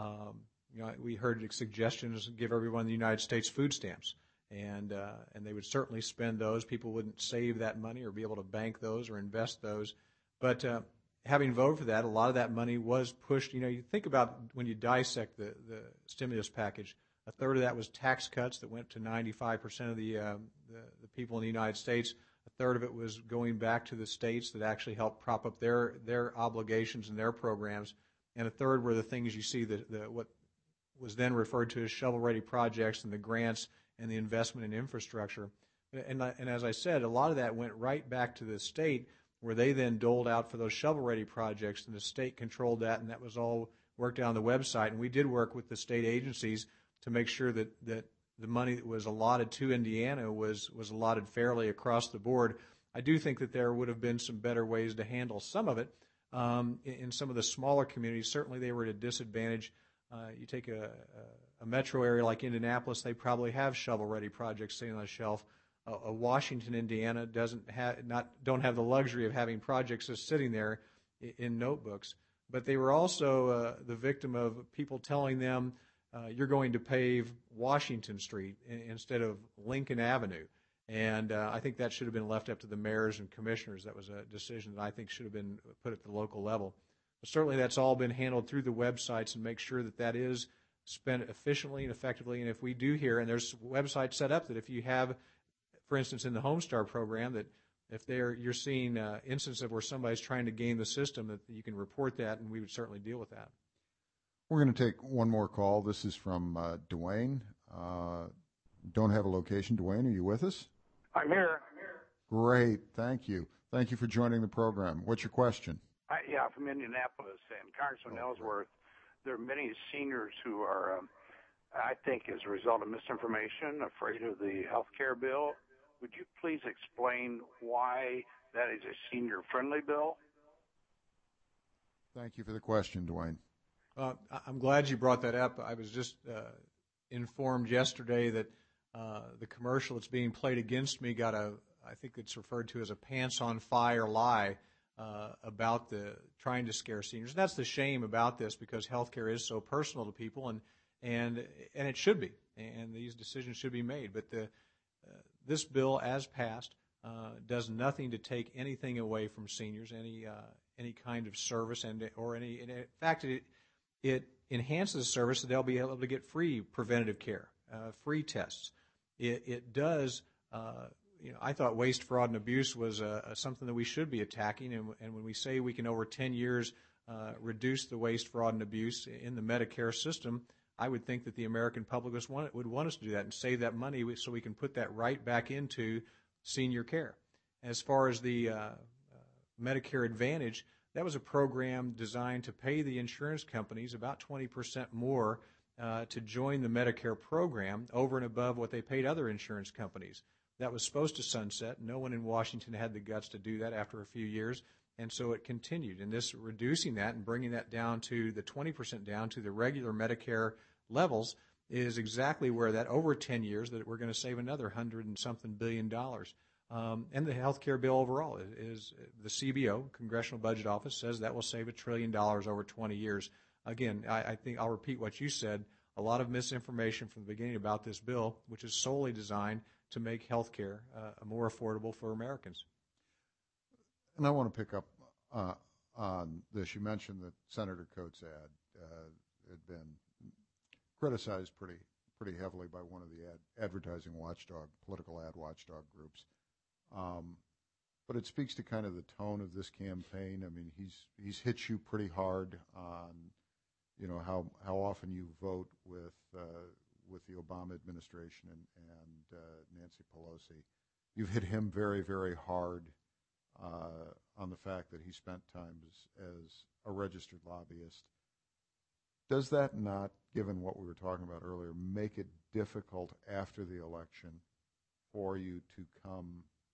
We heard suggestions give everyone in the United States food stamps, and they would certainly spend those. People wouldn't save that money or be able to bank those or invest those. But having voted for that, a lot of that money was pushed. You think about when you dissect the stimulus package, a third of that was tax cuts that went to 95% of the people in the United States. A third of it was going back to the states that actually helped prop up their obligations and their programs. And a third were the things you see what was then referred to as shovel-ready projects and the grants and the investment in infrastructure. And as I said, a lot of that went right back to the state, where they then doled out for those shovel-ready projects, and the state controlled that, and that was all worked out on the website. And we did work with the state agencies to make sure that the money that was allotted to Indiana was allotted fairly across the board. I do think that there would have been some better ways to handle some of it. In some of the smaller communities, certainly they were at a disadvantage. You take a metro area like Indianapolis, they probably have shovel-ready projects sitting on the shelf. Washington, Indiana don't have the luxury of having projects just sitting there in notebooks. But they were also the victim of people telling them, you're going to pave Washington Street instead of Lincoln Avenue. And I think that should have been left up to the mayors and commissioners. That was a decision that I think should have been put at the local level. But certainly that's all been handled through the websites, and make sure that is spent efficiently and effectively. And if we do hear, and there's websites set up that if you have, for instance, in the Homestar program, that if you're seeing instances where somebody's trying to game the system, that you can report that, and we would certainly deal with that. We're going to take one more call. This is from Dwayne. Don't have a location. Dwayne, are you with us? I'm here. Great. Thank you. Thank you for joining the program. What's your question? From Indianapolis, and Congressman Ellsworth, there are many seniors who are, I think, as a result of misinformation, afraid of the health care bill. Would you please explain why that is a senior-friendly bill? Thank you for the question, Dwayne. I'm glad you brought that up. I was just informed yesterday that the commercial that's being played against me got I think it's referred to as a pants-on-fire lie about trying to scare seniors. And that's the shame about this, because health care is so personal to people, and it should be, and these decisions should be made. But this bill, as passed, does nothing to take anything away from seniors, any kind of service, or any. In fact, it enhances the service that they'll be able to get free preventative care, free tests. It does. I thought waste, fraud, and abuse was something that we should be attacking, and when we say we can over 10 years reduce the waste, fraud, and abuse in the Medicare system, I would think that the American public would want us to do that and save that money so we can put that right back into senior care. As far as the Medicare Advantage, that was a program designed to pay the insurance companies about 20% more to join the Medicare program over and above what they paid other insurance companies. That was supposed to sunset. No one in Washington had the guts to do that after a few years, and so it continued. And this reducing that and bringing that down to the 20% down to the regular Medicare levels is exactly where that over 10 years that we're going to save another $100-something billion. And the health care bill overall is the CBO, Congressional Budget Office, says that will save $1 trillion over 20 years. Again, I think I'll repeat what you said. A lot of misinformation from the beginning about this bill, which is solely designed to make health care more affordable for Americans. And I want to pick up on this. You mentioned that Senator Coates' ad had been criticized pretty heavily by one of the advertising watchdog, political ad watchdog groups. But it speaks to kind of the tone of this campaign. I mean, he's hit you pretty hard on, you know, how often you vote with the Obama administration and Nancy Pelosi. You've hit him very, very hard on the fact that he spent time as a registered lobbyist. Does that not, given what we were talking about earlier, make it difficult after the election for you to come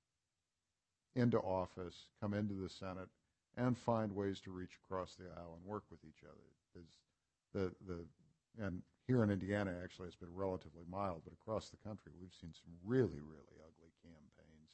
into office, come into the Senate, and find ways to reach across the aisle and work with each other? And here in Indiana, actually, it's been relatively mild, but across the country, we've seen some really, really ugly campaigns.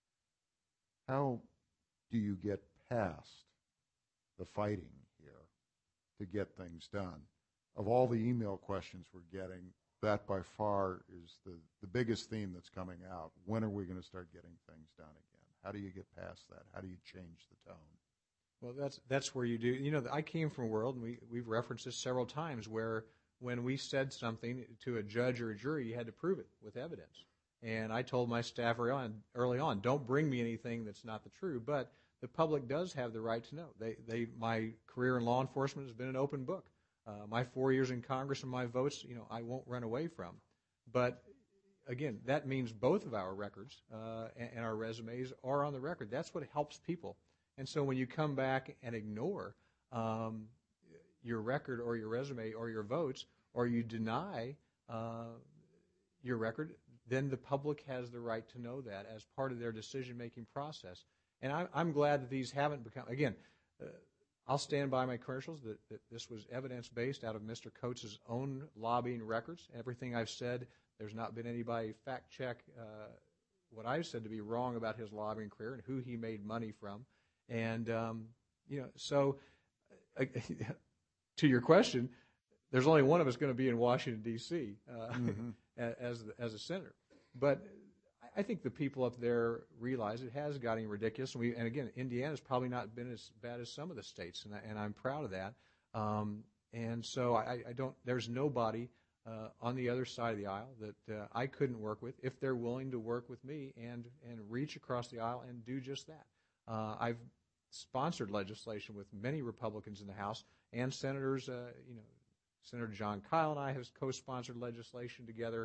How do you get past the fighting here to get things done? Of all the email questions we're getting, that by far is the biggest theme that's coming out. When are we going to start getting things done again? How do you get past that? How do you change the tone? Well, that's where you do. You know, I came from a world, and we've referenced this several times, where when we said something to a judge or a jury, you had to prove it with evidence. And I told my staff early on, don't bring me anything that's not the truth. But the public does have the right to know. My career in law enforcement has been an open book. My 4 years in Congress and my votes, you know, I won't run away from. But again, that means both of our records and our resumes are on the record. That's what helps people. And so when you come back and ignore your record or your resume or your votes, or you deny your record, then the public has the right to know that as part of their decision-making process. And I'm glad that these haven't become, again, I'll stand by my commercials that this was evidence-based out of Mr. Coates' own lobbying records. Everything I've said, there's not been anybody fact-check what I've said to be wrong about his lobbying career and who he made money from. And, you know, so to your question, there's only one of us going to be in Washington, D.C. As a senator. But I think the people up there realize it has gotten ridiculous. And again, Indiana's probably not been as bad as some of the states, and I'm proud of that. And so I don't. There's nobody on the other side of the aisle that I couldn't work with if they're willing to work with me and reach across the aisle and do just that. I've sponsored legislation with many Republicans in the House and senators. You know, Senator John Kyle and I have co-sponsored legislation together.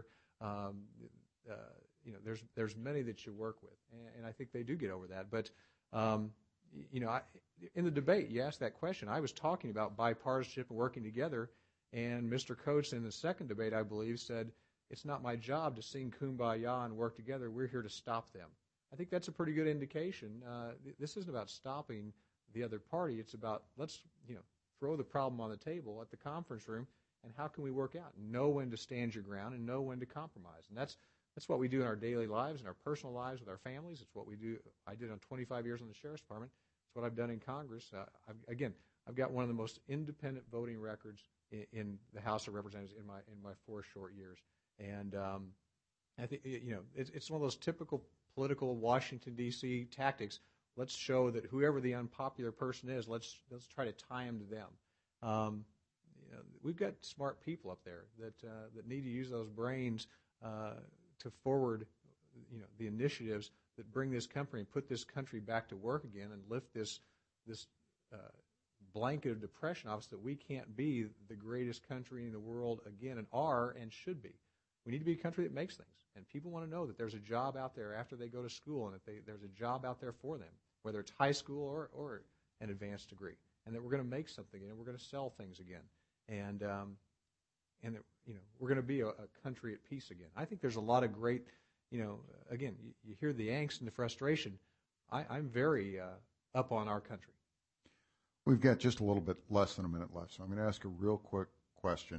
You know, there's many that you work with, and I think they do get over that. But you know, in the debate, you asked that question. I was talking about bipartisanship and working together, and Mr. Coates in the second debate, I believe, said, "It's not my job to sing Kumbaya and work together. We're here to stop them." I think that's a pretty good indication. This isn't about stopping the other party. It's about let's throw the problem on the table at the conference room, and how can we work out? Know when to stand your ground and know when to compromise. And that's what we do in our daily lives, in our personal lives with our families. It's what we do. I did on 25 years in the Sheriff's Department. It's what I've done in Congress. I've got one of the most independent voting records in the House of Representatives in my 4 short years. And I think it's one of those typical political Washington D.C. tactics. Let's show that whoever the unpopular person is, let's try to tie him to them. We've got smart people up there that need to use those brains to forward, the initiatives that bring this country and put this country back to work again and lift this blanket of depression off us that we can't be the greatest country in the world again and are and should be. We need to be a country that makes things, and people want to know that there's a job out there after they go to school and that there's a job out there for them, whether it's high school or an advanced degree, and that we're going to make something and we're going to sell things again, and that, we're going to be a country at peace again. I think there's a lot of great, again, you hear the angst and the frustration. I'm very up on our country. We've got just a little bit less than a minute left, so I'm going to ask a real quick question.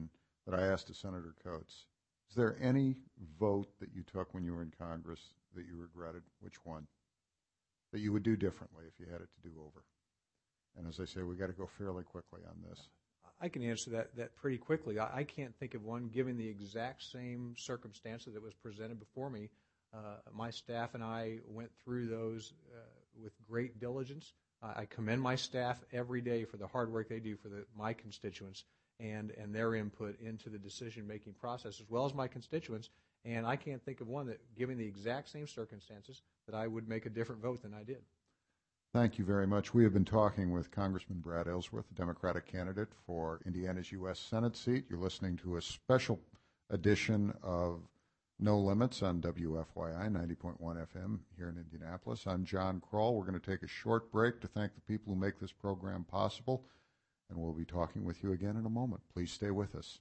that I asked to Senator Coates. Is there any vote that you took when you were in Congress that you regretted? Which one? That you would do differently if you had it to do over? And as I say, we've got to go fairly quickly on this. I can answer that pretty quickly. I can't think of one given the exact same circumstances that was presented before me. My staff and I went through those with great diligence. I commend my staff every day for the hard work they do for my constituents and their input into the decision-making process, as well as my constituents. And I can't think of one that, given the exact same circumstances, that I would make a different vote than I did. Thank you very much. We have been talking with Congressman Brad Ellsworth, the Democratic candidate for Indiana's U.S. Senate seat. You're listening to a special edition of No Limits on WFYI 90.1 FM here in Indianapolis. I'm John Kroll. We're going to take a short break to thank the people who make this program possible, and we'll be talking with you again in a moment. Please stay with us.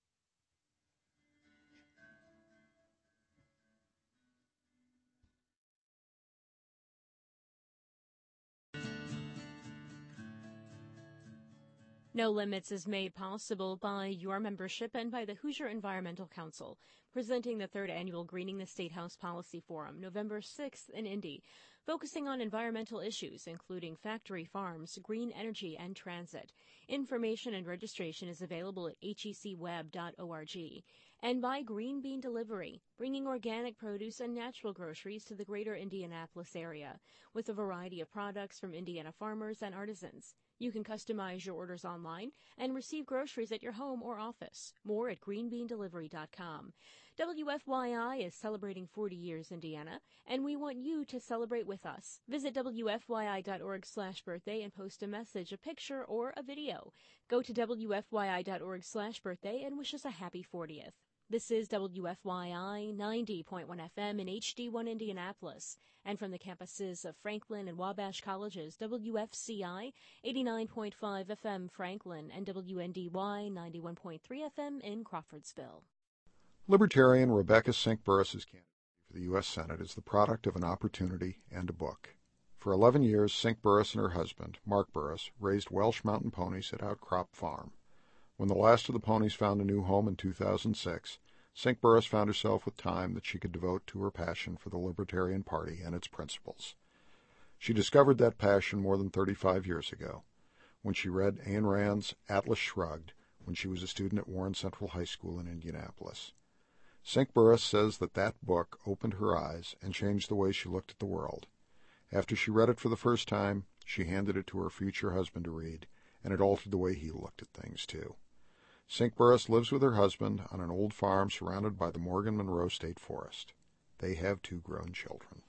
No Limits is made possible by your membership and by the Hoosier Environmental Council, presenting the 3rd Annual Greening the State House Policy Forum, November 6th in Indy, focusing on environmental issues, including factory farms, green energy, and transit. Information and registration is available at hecweb.org. And by Green Bean Delivery, bringing organic produce and natural groceries to the greater Indianapolis area, with a variety of products from Indiana farmers and artisans. You can customize your orders online and receive groceries at your home or office. More at greenbeandelivery.com. WFYI is celebrating 40 years Indiana, and we want you to celebrate with us. Visit WFYI.org/birthday and post a message, a picture, or a video. Go to WFYI.org/birthday and wish us a happy 40th. This is WFYI 90.1 FM in HD1 Indianapolis, and from the campuses of Franklin and Wabash Colleges, WFCI 89.5 FM Franklin and WNDY 91.3 FM in Crawfordsville. Libertarian Rebecca Sink-Burris' candidacy for the U.S. Senate is the product of an opportunity and a book. For 11 years, Sink-Burris and her husband, Mark Burris, raised Welsh Mountain ponies at Outcrop Farm. When the last of the ponies found a new home in 2006, Sink-Burris found herself with time that she could devote to her passion for the Libertarian Party and its principles. She discovered that passion more than 35 years ago, when she read Ayn Rand's Atlas Shrugged when she was a student at Warren Central High School in Indianapolis. Sink-Burris says that book opened her eyes and changed the way she looked at the world. After she read it for the first time, she handed it to her future husband to read, and it altered the way he looked at things, too. Sink-Burris lives with her husband on an old farm surrounded by the Morgan Monroe State Forest. They have 2 grown children.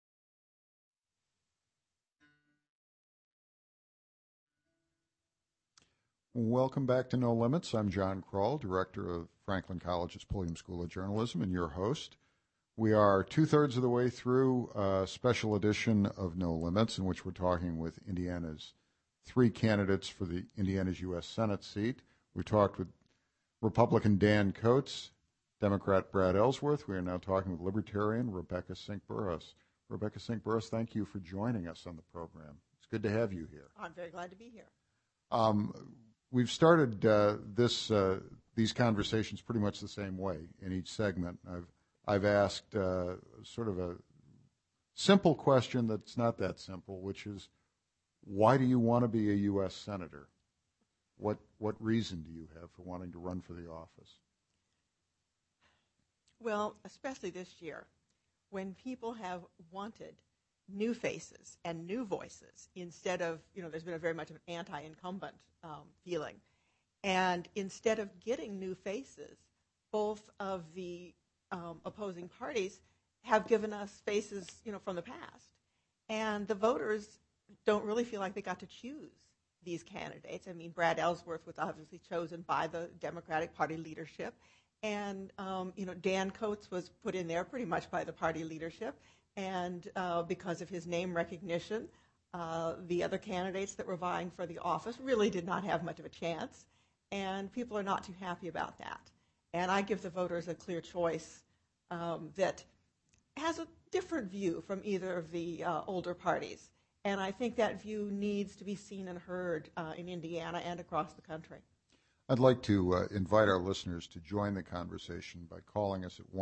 Welcome back to No Limits. I'm John Kroll, director of Franklin College's Pulliam School of Journalism, and your host. We are 2/3 of the way through a special edition of No Limits, in which we're talking with Indiana's 3 candidates for the Indiana's U.S. Senate seat. We talked with Republican Dan Coates, Democrat Brad Ellsworth. We are now talking with Libertarian Rebecca Sink-Burris. Rebecca Sink-Burris, thank you for joining us on the program. It's good to have you here. I'm very glad to be here. We've started these conversations pretty much the same way in each segment. I've asked sort of a simple question that's not that simple, which is, why do you want to be a U.S. Senator? What reason do you have for wanting to run for the office? Well, especially this year, when people have wanted new faces and new voices instead of, there's been a very much of an anti-incumbent feeling. And instead of getting new faces, both of the opposing parties have given us faces, from the past. And the voters don't really feel like they got to choose these candidates. I mean, Brad Ellsworth was obviously chosen by the Democratic Party leadership. And, Dan Coates was put in there pretty much by the party leadership. And because of his name recognition, the other candidates that were vying for the office really did not have much of a chance. And people are not too happy about that. And I give the voters a clear choice that has a different view from either of the older parties. And I think that view needs to be seen and heard in Indiana and across the country. I'd like to invite our listeners to join the conversation by calling us at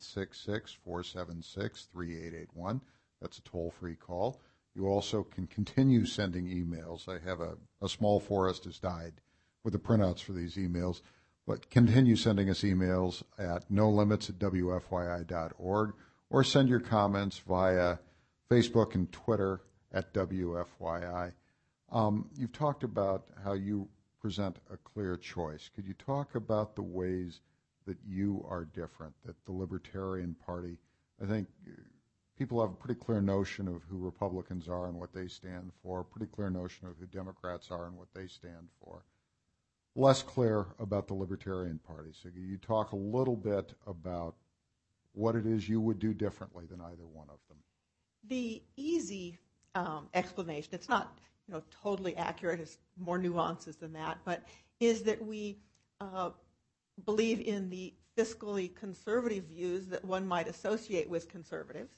1-866-476-3881. That's a toll-free call. You also can continue sending emails. I have a small forest has died with the printouts for these emails, but continue sending us emails at nolimits@wfyi.org, or send your comments via Facebook and Twitter at WFYI. You've talked about how you present a clear choice. Could you talk about the ways that you are different, that the Libertarian Party, I think people have a pretty clear notion of who Republicans are and what they stand for, a pretty clear notion of who Democrats are and what they stand for. Less clear about the Libertarian Party. So you talk a little bit about what it is you would do differently than either one of them. The easy explanation, it's not totally accurate, it's more nuances than that, but is that we believe in the fiscally conservative views that one might associate with conservatives.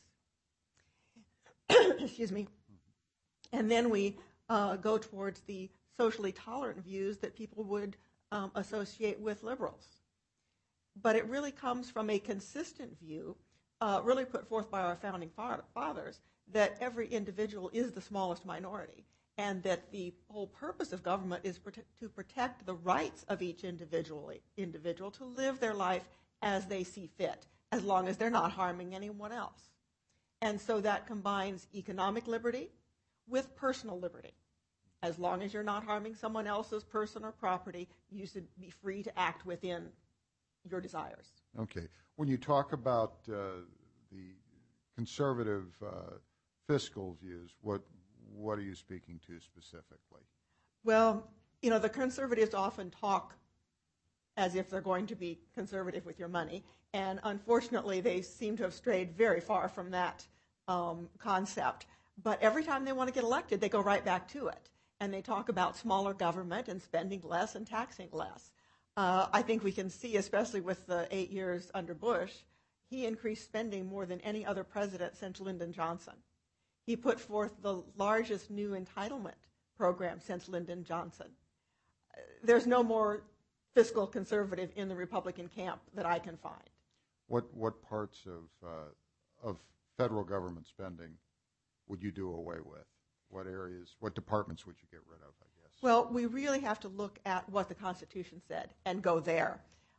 Excuse me. And then we go towards the socially tolerant views that people would associate with liberals. But it really comes from a consistent view, really put forth by our founding fathers, that every individual is the smallest minority, and that the whole purpose of government is to protect the rights of each individual to live their life as they see fit, as long as they're not harming anyone else. And so that combines economic liberty with personal liberty. As long as you're not harming someone else's person or property, you should be free to act within your desires. Okay. When you talk about the conservative fiscal views, what are you speaking to specifically? Well, the conservatives often talk as if they're going to be conservative with your money, and unfortunately they seem to have strayed very far from that concept. But every time they want to get elected, they go right back to it, and they talk about smaller government and spending less and taxing less. I think we can see, especially with the 8 years under Bush, he increased spending more than any other president since Lyndon Johnson. He put forth the largest new entitlement program since Lyndon Johnson. There's no more fiscal conservative in the Republican camp that I can find. What parts of federal government spending would you do away with? What areas, what departments would you get rid of, I guess? Well, we really have to look at what the Constitution said and go there.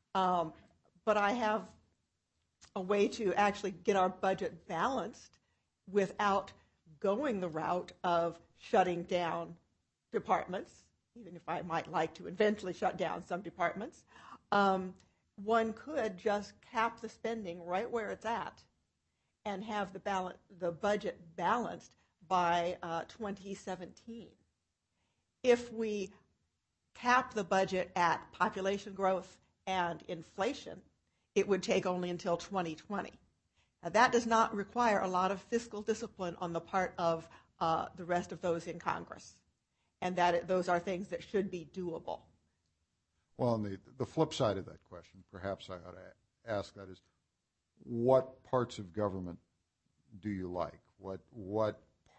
But I have a way to actually get our budget balanced without going the route of shutting down departments, even if I might like to eventually shut down some departments. One could just cap the spending right where it's at and have the budget balanced by 2017. If we cap the budget at population growth and inflation, it would take only until 2020. Now, that does not require a lot of fiscal discipline on the part of the rest of those in Congress, and those are things that should be doable. Well, and the flip side of that question, perhaps I ought to ask that, is what parts of government do you like? What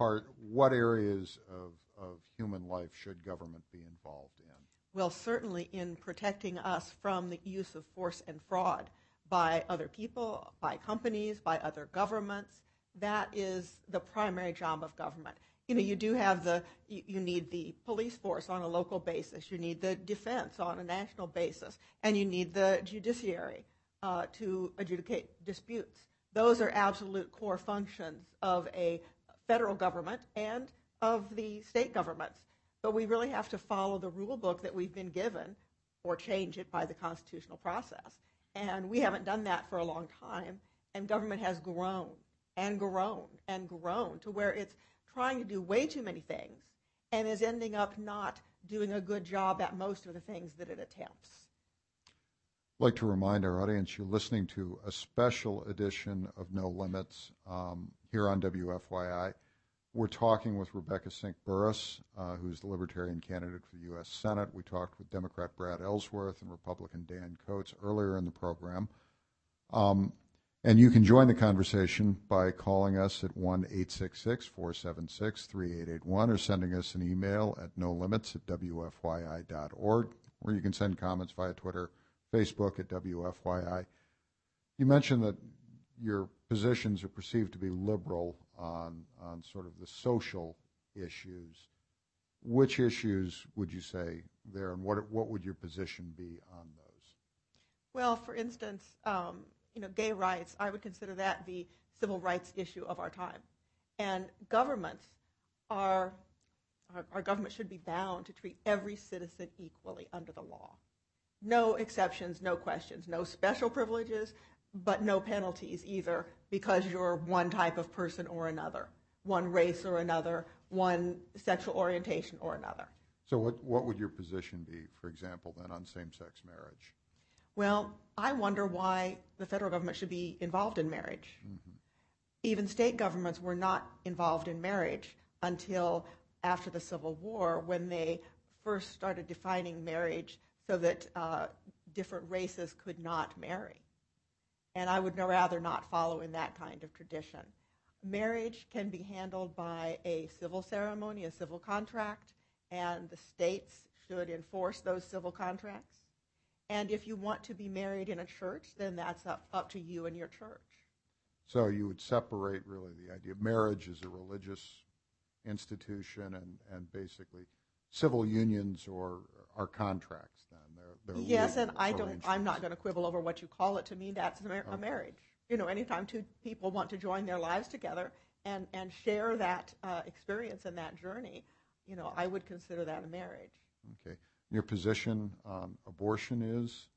areas of human life should government be involved in? Well, certainly in protecting us from the use of force and fraud by other people, by companies, by other governments. That is the primary job of government. You do have you need the police force on a local basis. You need the defense on a national basis. And you need the judiciary to adjudicate disputes. Those are absolute core functions of a federal government and of the state governments. But we really have to follow the rule book that we've been given or change it by the constitutional process. And we haven't done that for a long time. And government has grown and grown and grown to where it's trying to do way too many things and is ending up not doing a good job at most of the things that it attempts. I'd like to remind our audience you're listening to a special edition of No Limits here on WFYI. We're talking with Rebecca Sink Burris, who's the Libertarian candidate for the U.S. Senate. We talked with Democrat Brad Ellsworth and Republican Dan Coates earlier in the program. And And you can join the conversation by calling us at 1-866-476-3881 or sending us an email at nolimits@wfyi.org, or you can send comments via Twitter, Facebook at WFYI. You mentioned that your positions are perceived to be liberal on sort of the social issues. Which issues would you say there, and what would your position be on those? Well, for instance, gay rights, I would consider that the civil rights issue of our time. And governments our government should be bound to treat every citizen equally under the law. No exceptions, no questions, no special privileges, but no penalties either because you're one type of person or another, one race or another, one sexual orientation or another. So what would your position be, for example, then on same-sex marriage? Well, I wonder why the federal government should be involved in marriage. Mm-hmm. Even state governments were not involved in marriage until after the Civil War, when they first started defining marriage so that different races could not marry. And I would rather not follow in that kind of tradition. Marriage can be handled by a civil ceremony, a civil contract, and the states should enforce those civil contracts. And if you want to be married in a church, then that's up to you and your church. So you would separate really the idea of marriage as a religious institution and basically civil unions are contracts then. They're yes, and I'm not going to quibble over what you call it. To me, that's a marriage. Anytime two people want to join their lives together and share that experience and that journey, I would consider that a marriage. Okay. Your position on abortion is?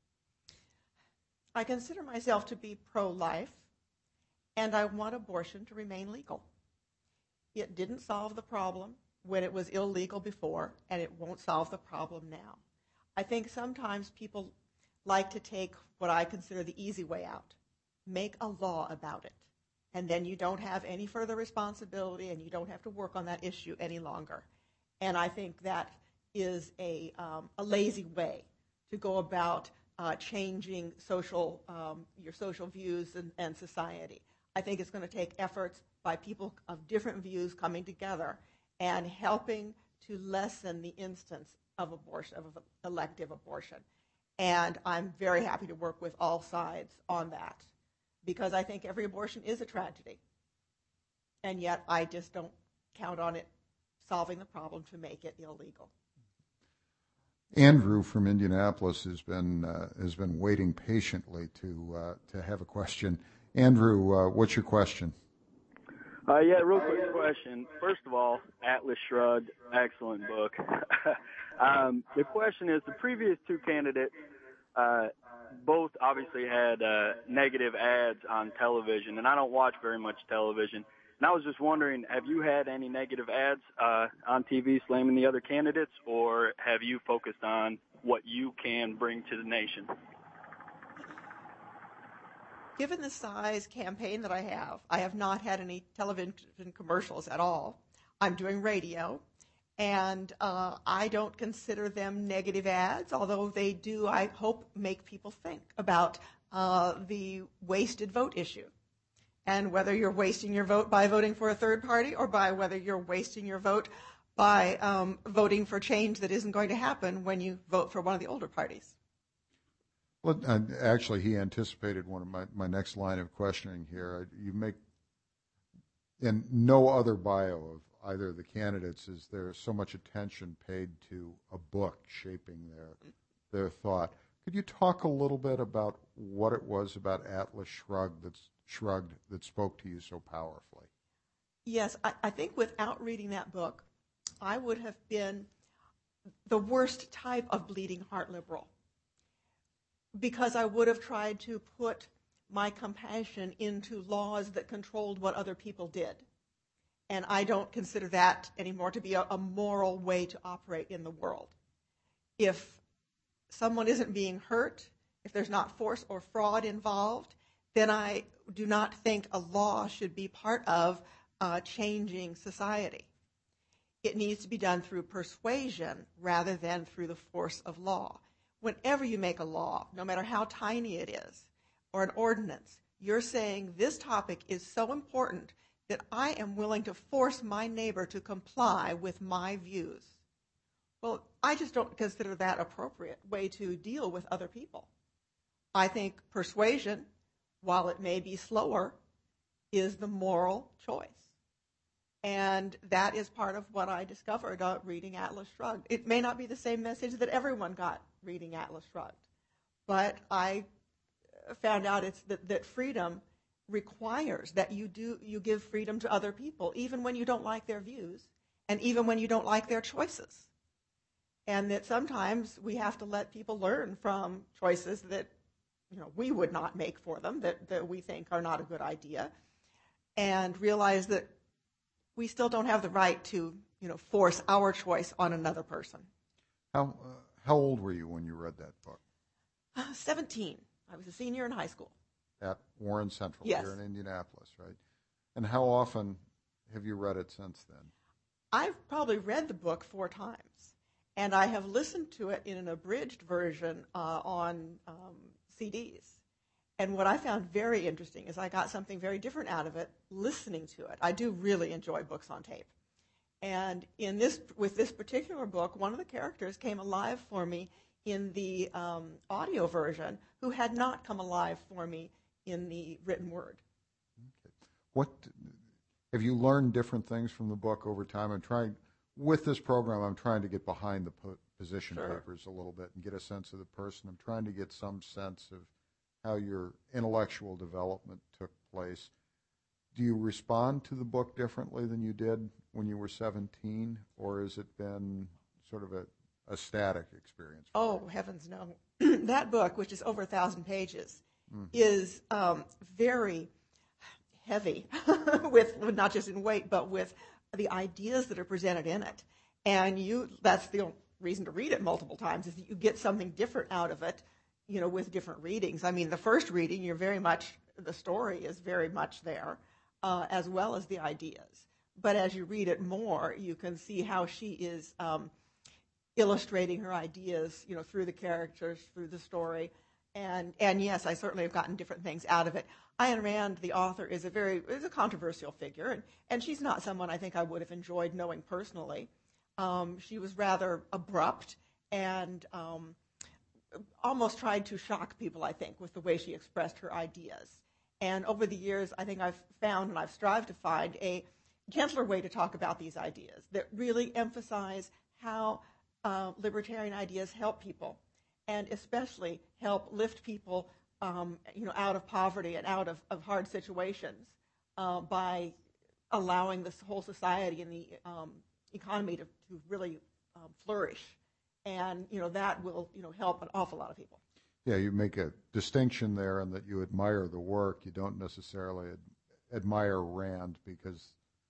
I consider myself to be pro-life, and I want abortion to remain legal. It didn't solve the problem when it was illegal before, and it won't solve the problem now. I think sometimes people like to take what I consider the easy way out. Make a law about it, and then you don't have any further responsibility, and you don't have to work on that issue any longer. And I think that is a lazy way to go about changing your social views and society. I think it's going to take efforts by people of different views coming together and helping to lessen the instance of abortion, of elective abortion. And I'm very happy to work with all sides on that because I think every abortion is a tragedy. And yet I just don't count on it solving the problem to make it illegal. Andrew from Indianapolis has been waiting patiently to have a question. Andrew, what's your question? Real quick question. First of all, Atlas Shrugged, excellent book. The question is, the previous two candidates both obviously had negative ads on television, and I don't watch very much television. And I was just wondering, have you had any negative ads on TV slamming the other candidates, or have you focused on what you can bring to the nation? Given the size campaign that I have not had any television commercials at all. I'm doing radio, and I don't consider them negative ads, although they do, I hope, make people think about the wasted vote issue. And whether you're wasting your vote by voting for a third party or by whether you're wasting your vote by voting for change that isn't going to happen when you vote for one of the older parties. Well, actually, he anticipated one of my next line of questioning here. You make, in no other bio of either of the candidates is there so much attention paid to a book shaping their thought. Could you talk a little bit about what it was about Atlas Shrugged that spoke to you so powerfully? Yes, I think without reading that book, I would have been the worst type of bleeding heart liberal, because I would have tried to put my compassion into laws that controlled what other people did. And I don't consider that anymore to be a moral way to operate in the world. If someone isn't being hurt, if there's not force or fraud involved, then I do not think a law should be part of changing society. It needs to be done through persuasion rather than through the force of law. Whenever you make a law, no matter how tiny it is, or an ordinance, You're saying this topic is so important that I am willing to force my neighbor to comply with my views. Well, I just don't consider that appropriate way to deal with other people. I think persuasion, while it may be slower, is the moral choice. And that is part of what I discovered reading Atlas Shrugged. It may not be the same message that everyone got reading Atlas Shrugged, but I found out that freedom requires that you give freedom to other people, even when you don't like their views, and even when you don't like their choices. And that sometimes we have to let people learn from choices that we would not make for them, that we think are not a good idea, and realize that we still don't have the right to force our choice on another person. How old were you when you read that book? 17. I was a senior in high school. At Warren Central, yes. Here in Indianapolis, right? And how often have you read it since then? I've probably read the book 4 times, and I have listened to it in an abridged version on CDs. And what I found very interesting is I got something very different out of it listening to it. I do really enjoy books on tape. And with this particular book, one of the characters came alive for me in the audio version who had not come alive for me in the written word. Okay. What have you learned different things from the book over time? With this program, I'm trying to get behind the position Sure. papers a little bit and get a sense of the person. I'm trying to get some sense of how your intellectual development took place. Do you respond to the book differently than you did when you were 17, or has it been sort of a static experience? Oh, heavens no. That book, which is over 1,000 pages, is very heavy, with not just in weight, but with the ideas that are presented in it. And that's the reason to read it multiple times, is that you get something different out of it, with different readings. I mean, the first reading, the story is very much there, as well as the ideas. But as you read it more, you can see how she is illustrating her ideas, through the characters, through the story. And yes, I certainly have gotten different things out of it. Ayn Rand, the author, is a controversial figure, and she's not someone I think I would have enjoyed knowing personally. She was rather abrupt and almost tried to shock people, I think, with the way she expressed her ideas. And over the years, I think I've found and I've strived to find a gentler way to talk about these ideas that really emphasize how libertarian ideas help people, and especially help lift people out of poverty and out of hard situations by allowing this whole society and the economy to really flourish. And that will help an awful lot of people. Yeah, you make a distinction there in that you admire the work. You don't necessarily admire Rand because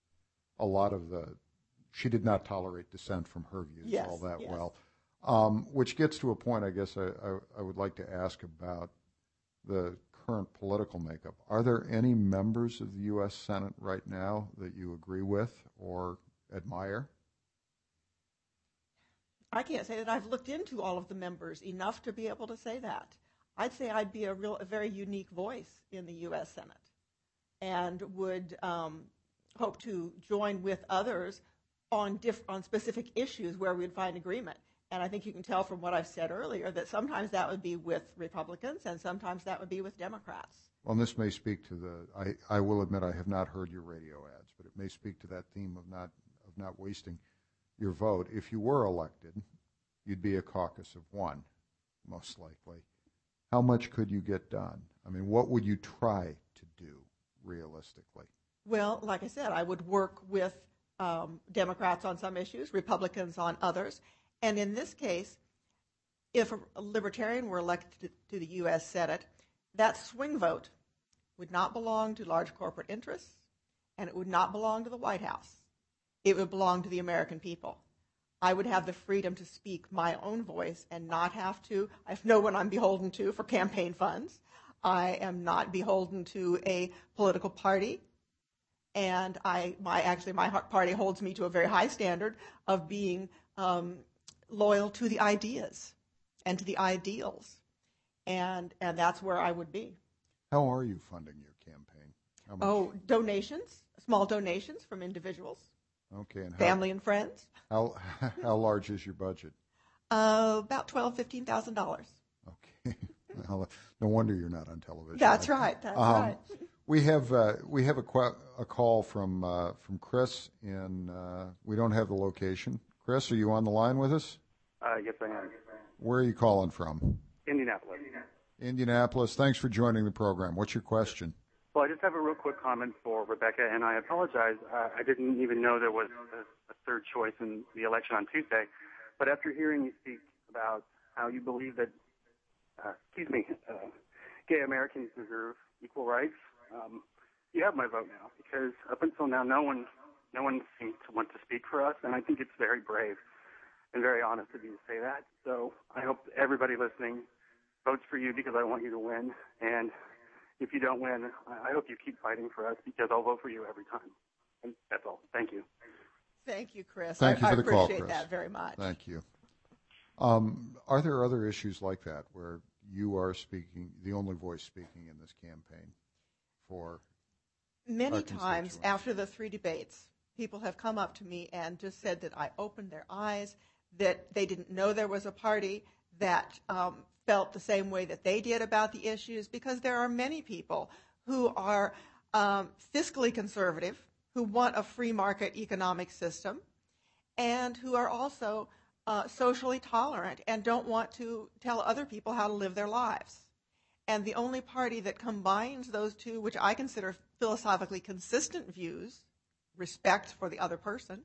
she did not tolerate dissent from her views all that well. Which gets to a point, I guess, I would like to ask about the current political makeup. Are there any members of the U.S. Senate right now that you agree with or admire? I can't say that I've looked into all of the members enough to be able to say that. I'd say I'd be a very unique voice in the U.S. Senate, and would hope to join with others on specific issues where we'd find agreement. And I think you can tell from what I've said earlier that sometimes that would be with Republicans and sometimes that would be with Democrats. Well, and this may speak to I will admit I have not heard your radio ads, but it may speak to that theme of not wasting your vote. If you were elected, you'd be a caucus of one, most likely. How much could you get done? I mean, what would you try to do realistically? Well, like I said, I would work with Democrats on some issues, Republicans on others. And in this case, if a libertarian were elected to the U.S. Senate, that swing vote would not belong to large corporate interests, and it would not belong to the White House. It would belong to the American people. I would have the freedom to speak my own voice and not have no one I'm beholden to for campaign funds. I am not beholden to a political party. And my party holds me to a very high standard of being loyal to the ideas and to the ideals. And that's where I would be. How are you funding your campaign? How much? Oh, donations, small donations from individuals. Okay, and family and friends. How large is your budget? About $12,000-$15,000. Okay, well, no wonder you're not on television. That's right. That's right. We have a call from Chris in. We don't have the location. Chris, are you on the line with us? Yes, I am. Where are you calling from? Indianapolis. Indianapolis. Thanks for joining the program. What's your question? Well, I just have a real quick comment for Rebecca, and I apologize. I didn't even know there was a third choice in the election on Tuesday. But after hearing you speak about how you believe that, gay Americans deserve equal rights, you have my vote now, because up until now, no one seemed to want to speak for us, and I think it's very brave and very honest of you to say that. So I hope everybody listening votes for you, because I want you to win. And if you don't win, I hope you keep fighting for us, because I'll vote for you every time. And that's all. Thank you. Thank you, Chris. Thank you for the call, Chris. I appreciate that very much. Thank you. Are there other issues like that where you are speaking, the only voice speaking in this campaign for many times after the 3 debates, people have come up to me and just said that I opened their eyes, that they didn't know there was a party that felt the same way that they did about the issues, because there are many people who are fiscally conservative, who want a free market economic system, and who are also socially tolerant and don't want to tell other people how to live their lives. And the only party that combines those two, which I consider philosophically consistent views, respect for the other person,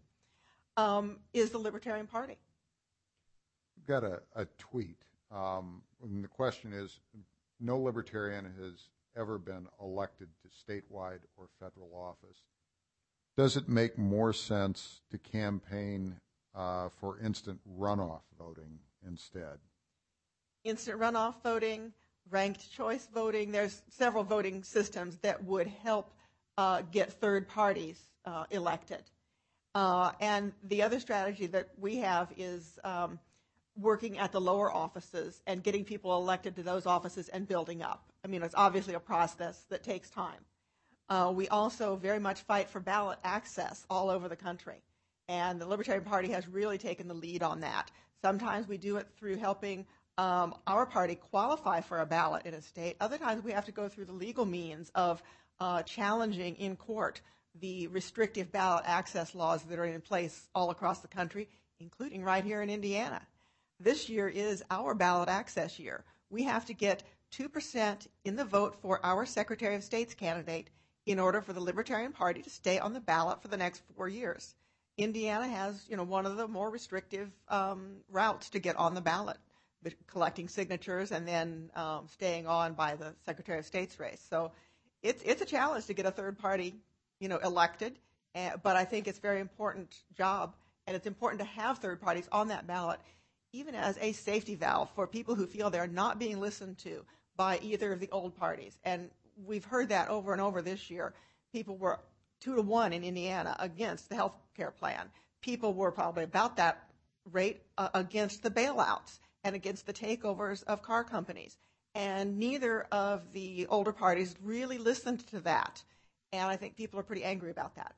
is the Libertarian Party. We've got a tweet. And the question is, no Libertarian has ever been elected to statewide or federal office. Does it make more sense to campaign for instant runoff voting instead? Instant runoff voting, ranked choice voting, there's several voting systems that would help get third parties elected. And the other strategy that we have is working at the lower offices and getting people elected to those offices and building up. I mean, it's obviously a process that takes time. We also very much fight for ballot access all over the country. And the Libertarian Party has really taken the lead on that. Sometimes we do it through helping our party qualify for a ballot in a state. Other times we have to go through the legal means of challenging in court the restrictive ballot access laws that are in place all across the country, including right here in Indiana. This year is our ballot access year. We have to get 2% in the vote for our Secretary of State's candidate in order for the Libertarian Party to stay on the ballot for the next 4 years. Indiana has, one of the more restrictive routes to get on the ballot, collecting signatures and then staying on by the Secretary of State's race. So it's a challenge to get a third party, elected, but I think it's a very important job, and it's important to have third parties on that ballot, even as a safety valve for people who feel they're not being listened to by either of the old parties. And we've heard that over and over this year. People were 2-1 in Indiana against the health care plan. People were probably about that rate against the bailouts and against the takeovers of car companies. And neither of the older parties really listened to that. And I think people are pretty angry about that.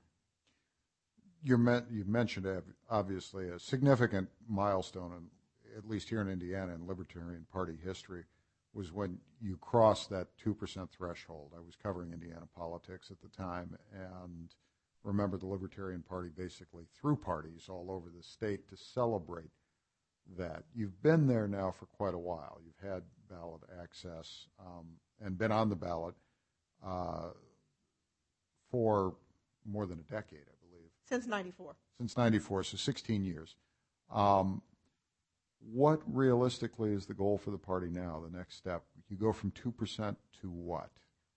You mentioned, obviously, a significant milestone, at least here in Indiana, in Libertarian Party history, was when you crossed that 2% threshold. I was covering Indiana politics at the time, and remember the Libertarian Party basically threw parties all over the state to celebrate that. You've been there now for quite a while. You've had ballot access and been on the ballot for more than a decade, I believe. Since 94. Since 94, so 16 years. What realistically is the goal for the party now, the next step? You go from 2% to what?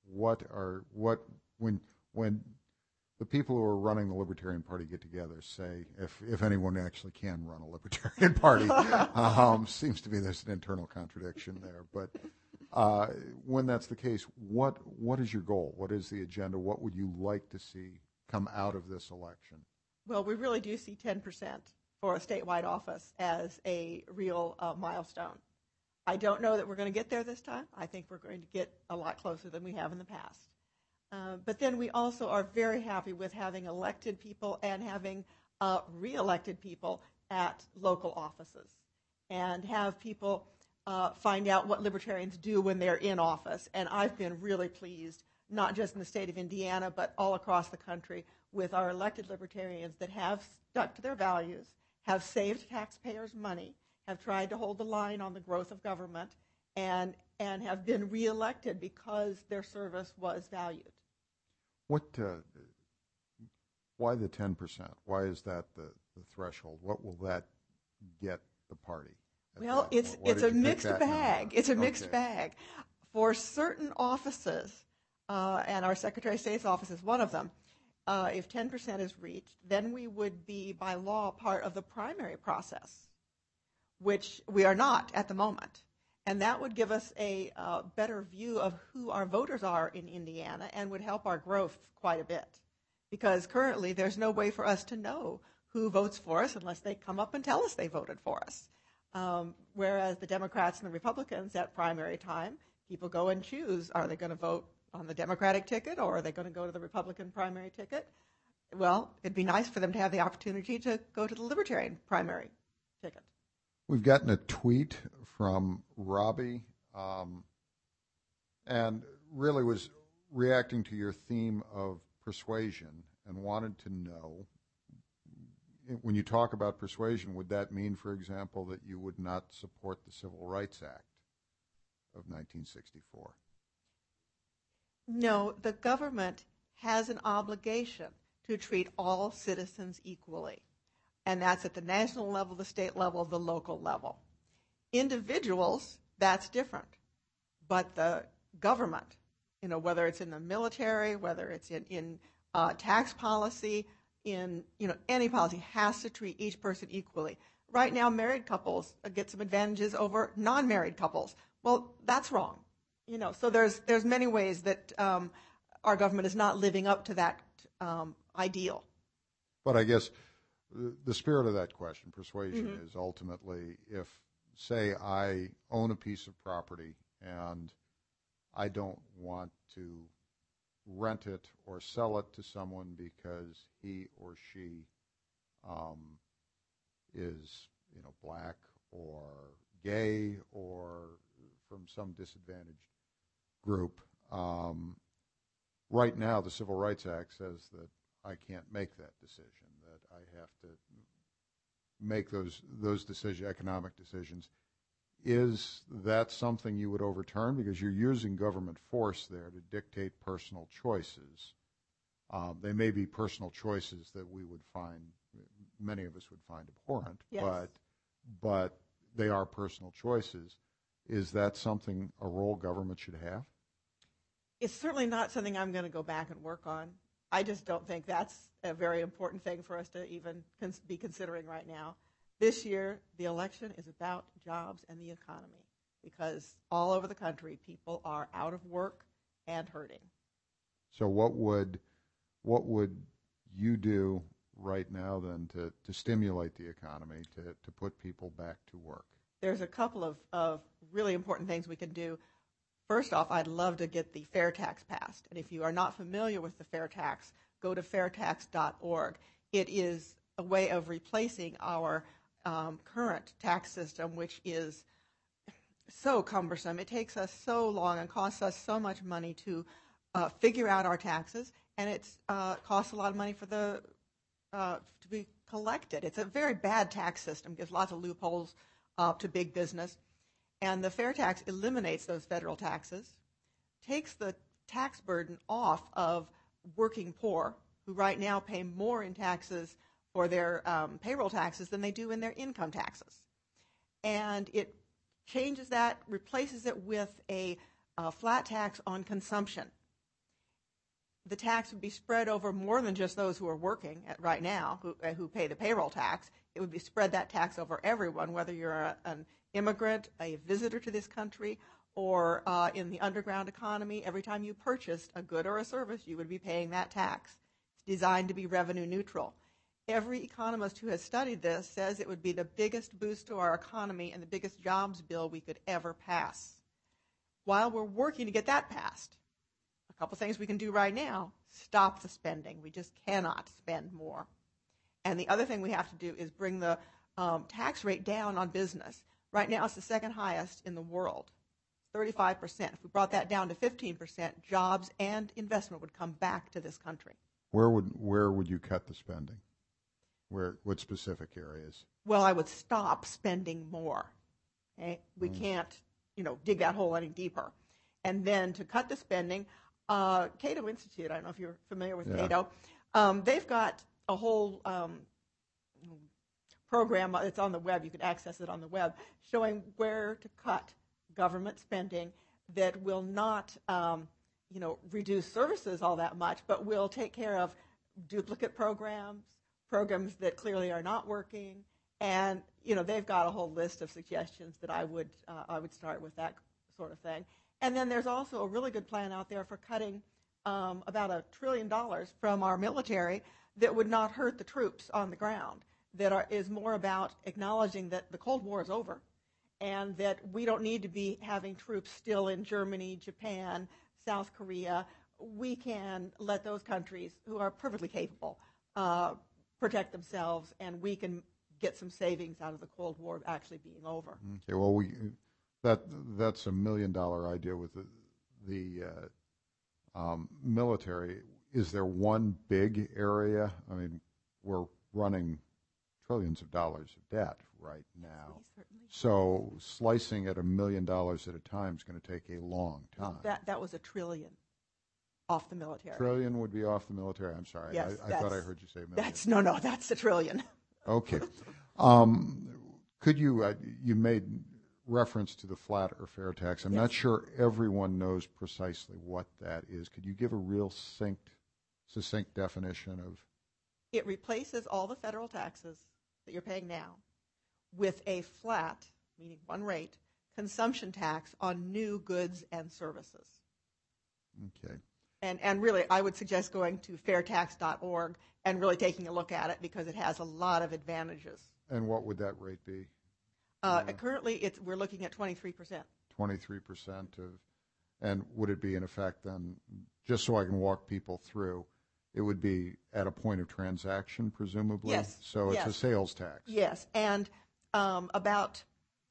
When the people who are running the Libertarian Party get together, say, if anyone actually can run a Libertarian Party, seems to be there's an internal contradiction there. But when that's the case, what is your goal? What is the agenda? What would you like to see come out of this election? Well, we really do see 10% for a statewide office as a real milestone. I don't know that we're going to get there this time. I think we're going to get a lot closer than we have in the past. But then we also are very happy with having elected people and having re-elected people at local offices, and have people find out what libertarians do when they're in office. And I've been really pleased, not just in the state of Indiana, but all across the country, with our elected libertarians that have stuck to their values, have saved taxpayers' money, have tried to hold the line on the growth of government, and have been reelected because their service was valued. Why the 10%? Why is that the threshold? What will that get the party? Well, it's a mixed bag. It's a mixed bag. For certain offices, and our Secretary of State's office is one of them, if 10% is reached, then we would be, by law, part of the primary process, which we are not at the moment. And that would give us a better view of who our voters are in Indiana and would help our growth quite a bit. Because currently there's no way for us to know who votes for us unless they come up and tell us they voted for us. Whereas the Democrats and the Republicans at primary time, people go and choose, are they going to vote on the Democratic ticket or are they going to go to the Republican primary ticket? Well, it'd be nice for them to have the opportunity to go to the Libertarian primary ticket. We've gotten a tweet from Robbie, and really was reacting to your theme of persuasion and wanted to know, when you talk about persuasion, would that mean, for example, that you would not support the Civil Rights Act of 1964? No, the government has an obligation to treat all citizens equally. And that's at the national level, the state level, the local level. Individuals, that's different. But the government, whether it's in the military, whether it's in tax policy, in any policy, has to treat each person equally. Right now, married couples get some advantages over non-married couples. Well, that's wrong. So there's many ways that our government is not living up to that ideal. But I guess the spirit of that question, persuasion, is ultimately, if, say, I own a piece of property and I don't want to rent it or sell it to someone because he or she is, black or gay or from some disadvantaged group. Right now, the Civil Rights Act says that I can't make that decision, that I have to make those decisions, economic decisions. Is that something you would overturn? Because you're using government force there to dictate personal choices. They may be personal choices that we would find, many of us would find abhorrent, yes, but they are personal choices. Is that something a role government should have? It's certainly not something I'm going to go back and work on. I just don't think that's a very important thing for us to even be considering right now. This year, the election is about jobs and the economy, because all over the country, people are out of work and hurting. So what would you do right now then to stimulate the economy, to put people back to work? There's a couple of really important things we can do. First off, I'd love to get the fair tax passed. And if you are not familiar with the fair tax, go to fairtax.org. It is a way of replacing our current tax system, which is so cumbersome. It takes us so long and costs us so much money to figure out our taxes, and it costs a lot of money for to be collected. It's a very bad tax system, gives lots of loopholes to big business. And the fair tax eliminates those federal taxes, takes the tax burden off of working poor, who right now pay more in taxes for their payroll taxes than they do in their income taxes. And it changes that, replaces it with a flat tax on consumption. The tax would be spread over more than just those who are working right now, who pay the payroll tax. It would be spread that tax over everyone, whether you're an immigrant, a visitor to this country, or in the underground economy. Every time you purchased a good or a service, you would be paying that tax. It's designed to be revenue neutral. every economist who has studied this says it would be the biggest boost to our economy and the biggest jobs bill we could ever pass. While we're working to get that passed, a couple things we can do right now: stop the spending. We just cannot spend more. And the other thing we have to do is bring the tax rate down on business. Right now, it's the second highest in the world, 35%. If we brought that down to 15%, jobs and investment would come back to this country. Where would you cut the spending? What specific areas? Well, I would stop spending more. Okay? We can't, dig that hole any deeper. And then to cut the spending, Cato Institute, I don't know if you're familiar with Cato, they've got a whole program that's on the web. You can access it on the web, showing where to cut government spending that will not, reduce services all that much, but will take care of duplicate programs that clearly are not working, and they've got a whole list of suggestions that I would start with that sort of thing. And then there's also a really good plan out there for cutting about $1 trillion from our military that would not hurt the troops on the ground, is more about acknowledging that the Cold War is over and that we don't need to be having troops still in Germany, Japan, South Korea. We can let those countries who are perfectly capable protect themselves, and we can get some savings out of the Cold War actually being over. Okay, well, that's $1 million idea with the military. Is there one big area? I mean, we're running trillions of dollars of debt right now. So slicing at $1 million at a time is going to take a long time. That was $1 trillion off the military. Trillion would be off the military. I'm sorry. Yes, I thought I heard you say million. No, that's $1 trillion. Okay. Could you made reference to the flat or fair tax. I'm not sure everyone knows precisely what that is. Could you give a real succinct definition of? It replaces all the federal taxes that you're paying now with a flat, meaning one rate, consumption tax on new goods and services. Okay. And really, I would suggest going to fairtax.org and really taking a look at it because it has a lot of advantages. And what would that rate be? Currently, we're looking at 23%. 23% of, and would it be in effect then, just so I can walk people through, it would be at a point of transaction, presumably? Yes. So it's a sales tax. Yes, and about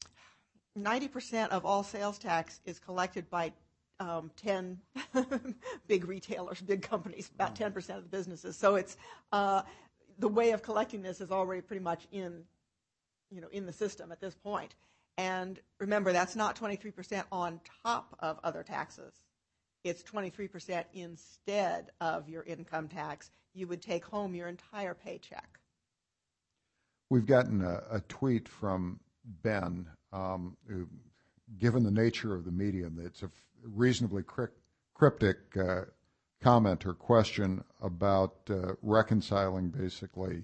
90% of all sales tax is collected by 10 big retailers, big companies, about 10% of the businesses. So it's the way of collecting this is already pretty much in the system at this point. And remember, that's not 23% on top of other taxes. It's 23% instead of your income tax. You would take home your entire paycheck. We've gotten a tweet from Ben, who, given the nature of the medium, it's a reasonably cryptic comment or question about reconciling basically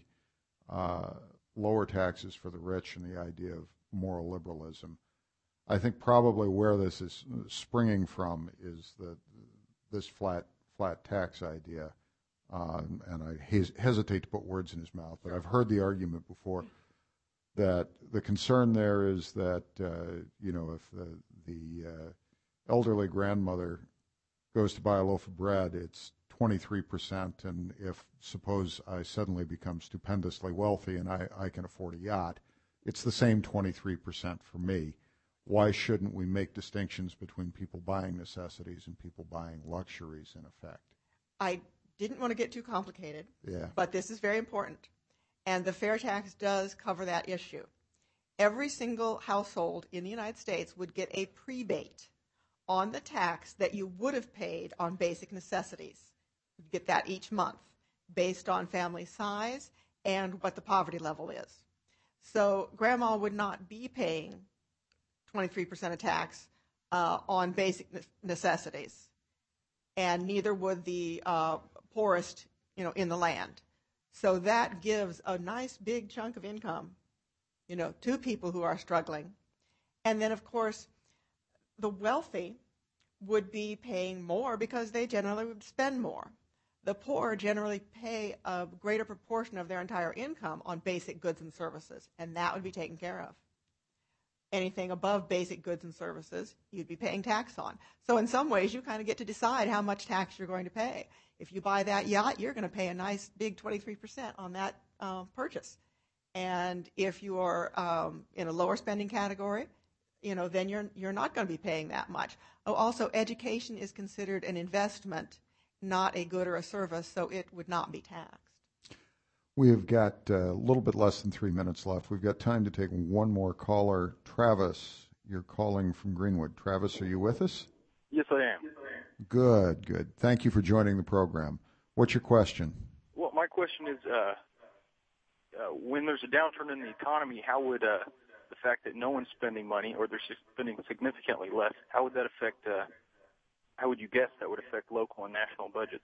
lower taxes for the rich and the idea of moral liberalism. I think probably where this is springing from is this flat tax idea, and I hesitate to put words in his mouth, but I've heard the argument before that the concern there is that if the elderly grandmother goes to buy a loaf of bread, it's 23%, and if suppose I suddenly become stupendously wealthy and I can afford a yacht, it's the same 23% for me. Why shouldn't we make distinctions between people buying necessities and people buying luxuries, in effect? I didn't want to get too complicated, yeah, but this is very important, and the fair tax does cover that issue. Every single household in the United States would get a prebate on the tax that you would have paid on basic necessities. You get that each month based on family size and what the poverty level is. So grandma would not be paying 23% of tax on basic necessities, and neither would the poorest, in the land. So that gives a nice big chunk of income, to people who are struggling. And then, of course, the wealthy would be paying more because they generally would spend more. The poor generally pay a greater proportion of their entire income on basic goods and services, and that would be taken care of. Anything above basic goods and services, you'd be paying tax on. So in some ways, you kind of get to decide how much tax you're going to pay. If you buy that yacht, you're going to pay a nice big 23% on that purchase. And if you're in a lower spending category, then you're not going to be paying that much. Oh, also, education is considered an investment, not a good or a service, so it would not be taxed. We have got a little bit less than 3 minutes left. We've got time to take one more caller. Travis, you're calling from Greenwood. Travis, are you with us? Yes, I am. Good, good. Thank you for joining the program. What's your question? Well, my question is, when there's a downturn in the economy, how would the fact that no one's spending money, or they're spending significantly less, how would that affect, how would you guess that would affect local and national budgets?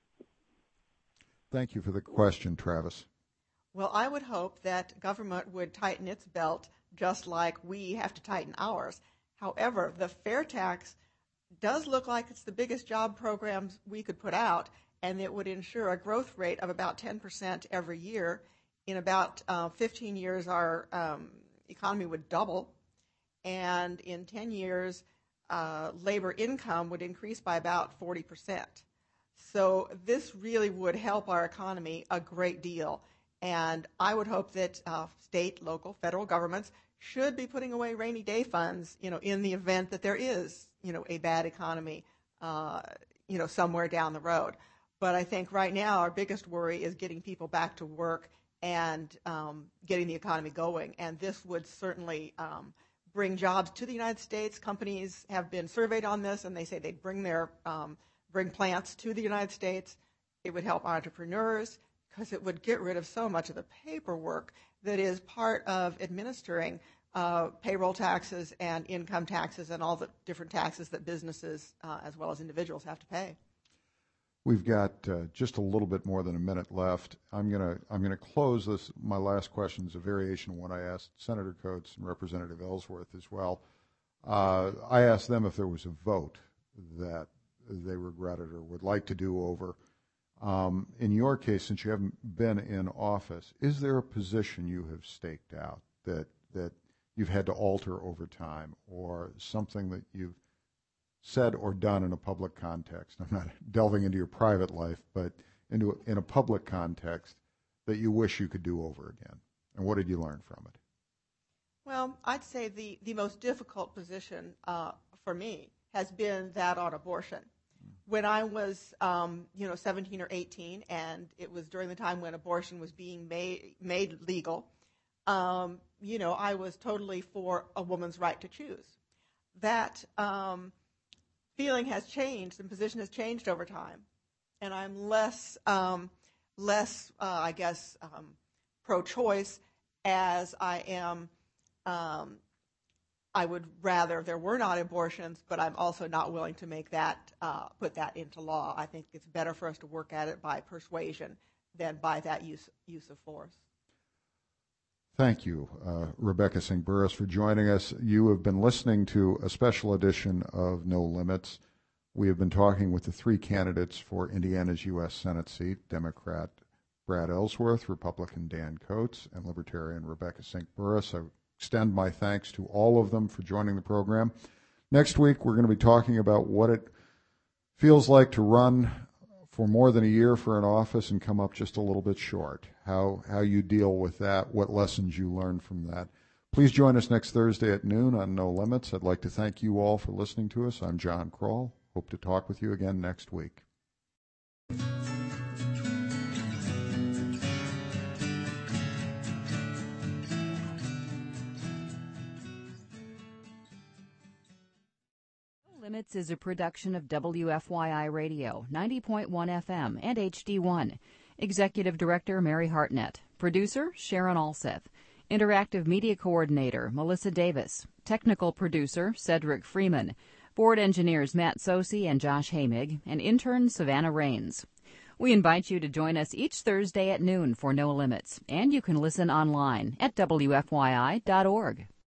Thank you for the question, Travis. Well, I would hope that government would tighten its belt just like we have to tighten ours. However, the fair tax does look like it's the biggest job programs we could put out, and it would ensure a growth rate of about 10% every year. In about 15 years, our economy would double, and in 10 years, labor income would increase by about 40%. So this really would help our economy a great deal. And I would hope that state, local, federal governments should be putting away rainy day funds, in the event that there is, a bad economy, somewhere down the road. But I think right now our biggest worry is getting people back to work and getting the economy going. And this would certainly bring jobs to the United States. Companies have been surveyed on this, and they say they'd bring plants to the United States. It would help entrepreneurs because it would get rid of so much of the paperwork that is part of administering payroll taxes and income taxes and all the different taxes that businesses as well as individuals have to pay. We've got just a little bit more than a minute left. I'm gonna close this. My last question is a variation of what I asked Senator Coates and Representative Ellsworth as well. I asked them if there was a vote that they regretted or would like to do over. In your case, since you haven't been in office, is there a position you have staked out that you've had to alter over time, or something that you've said or done in a public context? I'm not delving into your private life, but in a public context that you wish you could do over again. And what did you learn from it? Well, I'd say the most difficult position for me has been that on abortion. When I was 17 or 18, and it was during the time when abortion was being made legal, I was totally for a woman's right to choose. That feeling has changed and position has changed over time, and I'm less pro-choice as I am. I would rather there were not abortions, but I'm also not willing to make that put that into law. I think it's better for us to work at it by persuasion than by that use of force. Thank you, Rebecca Singh Burris, for joining us. You have been listening to a special edition of No Limits. We have been talking with the three candidates for Indiana's U.S. Senate seat, Democrat Brad Ellsworth, Republican Dan Coates, and Libertarian Rebecca Singh Burris. I extend my thanks to all of them for joining the program. Next week, we're going to be talking about what it feels like to run for more than a year for an office and come up just a little bit short, how you deal with that, what lessons you learned from that. Please join us next Thursday at noon on No Limits. I'd like to thank you all for listening to us. I'm John Kroll. Hope to talk with you again next week. Limits is a production of WFYI Radio, 90.1 FM and HD1. Executive Director Mary Hartnett. Producer Sharon Alseth. Interactive Media Coordinator Melissa Davis. Technical Producer Cedric Freeman. Board Engineers Matt Sosi and Josh Hamig. And intern Savannah Rains. We invite you to join us each Thursday at noon for No Limits. And you can listen online at WFYI.org.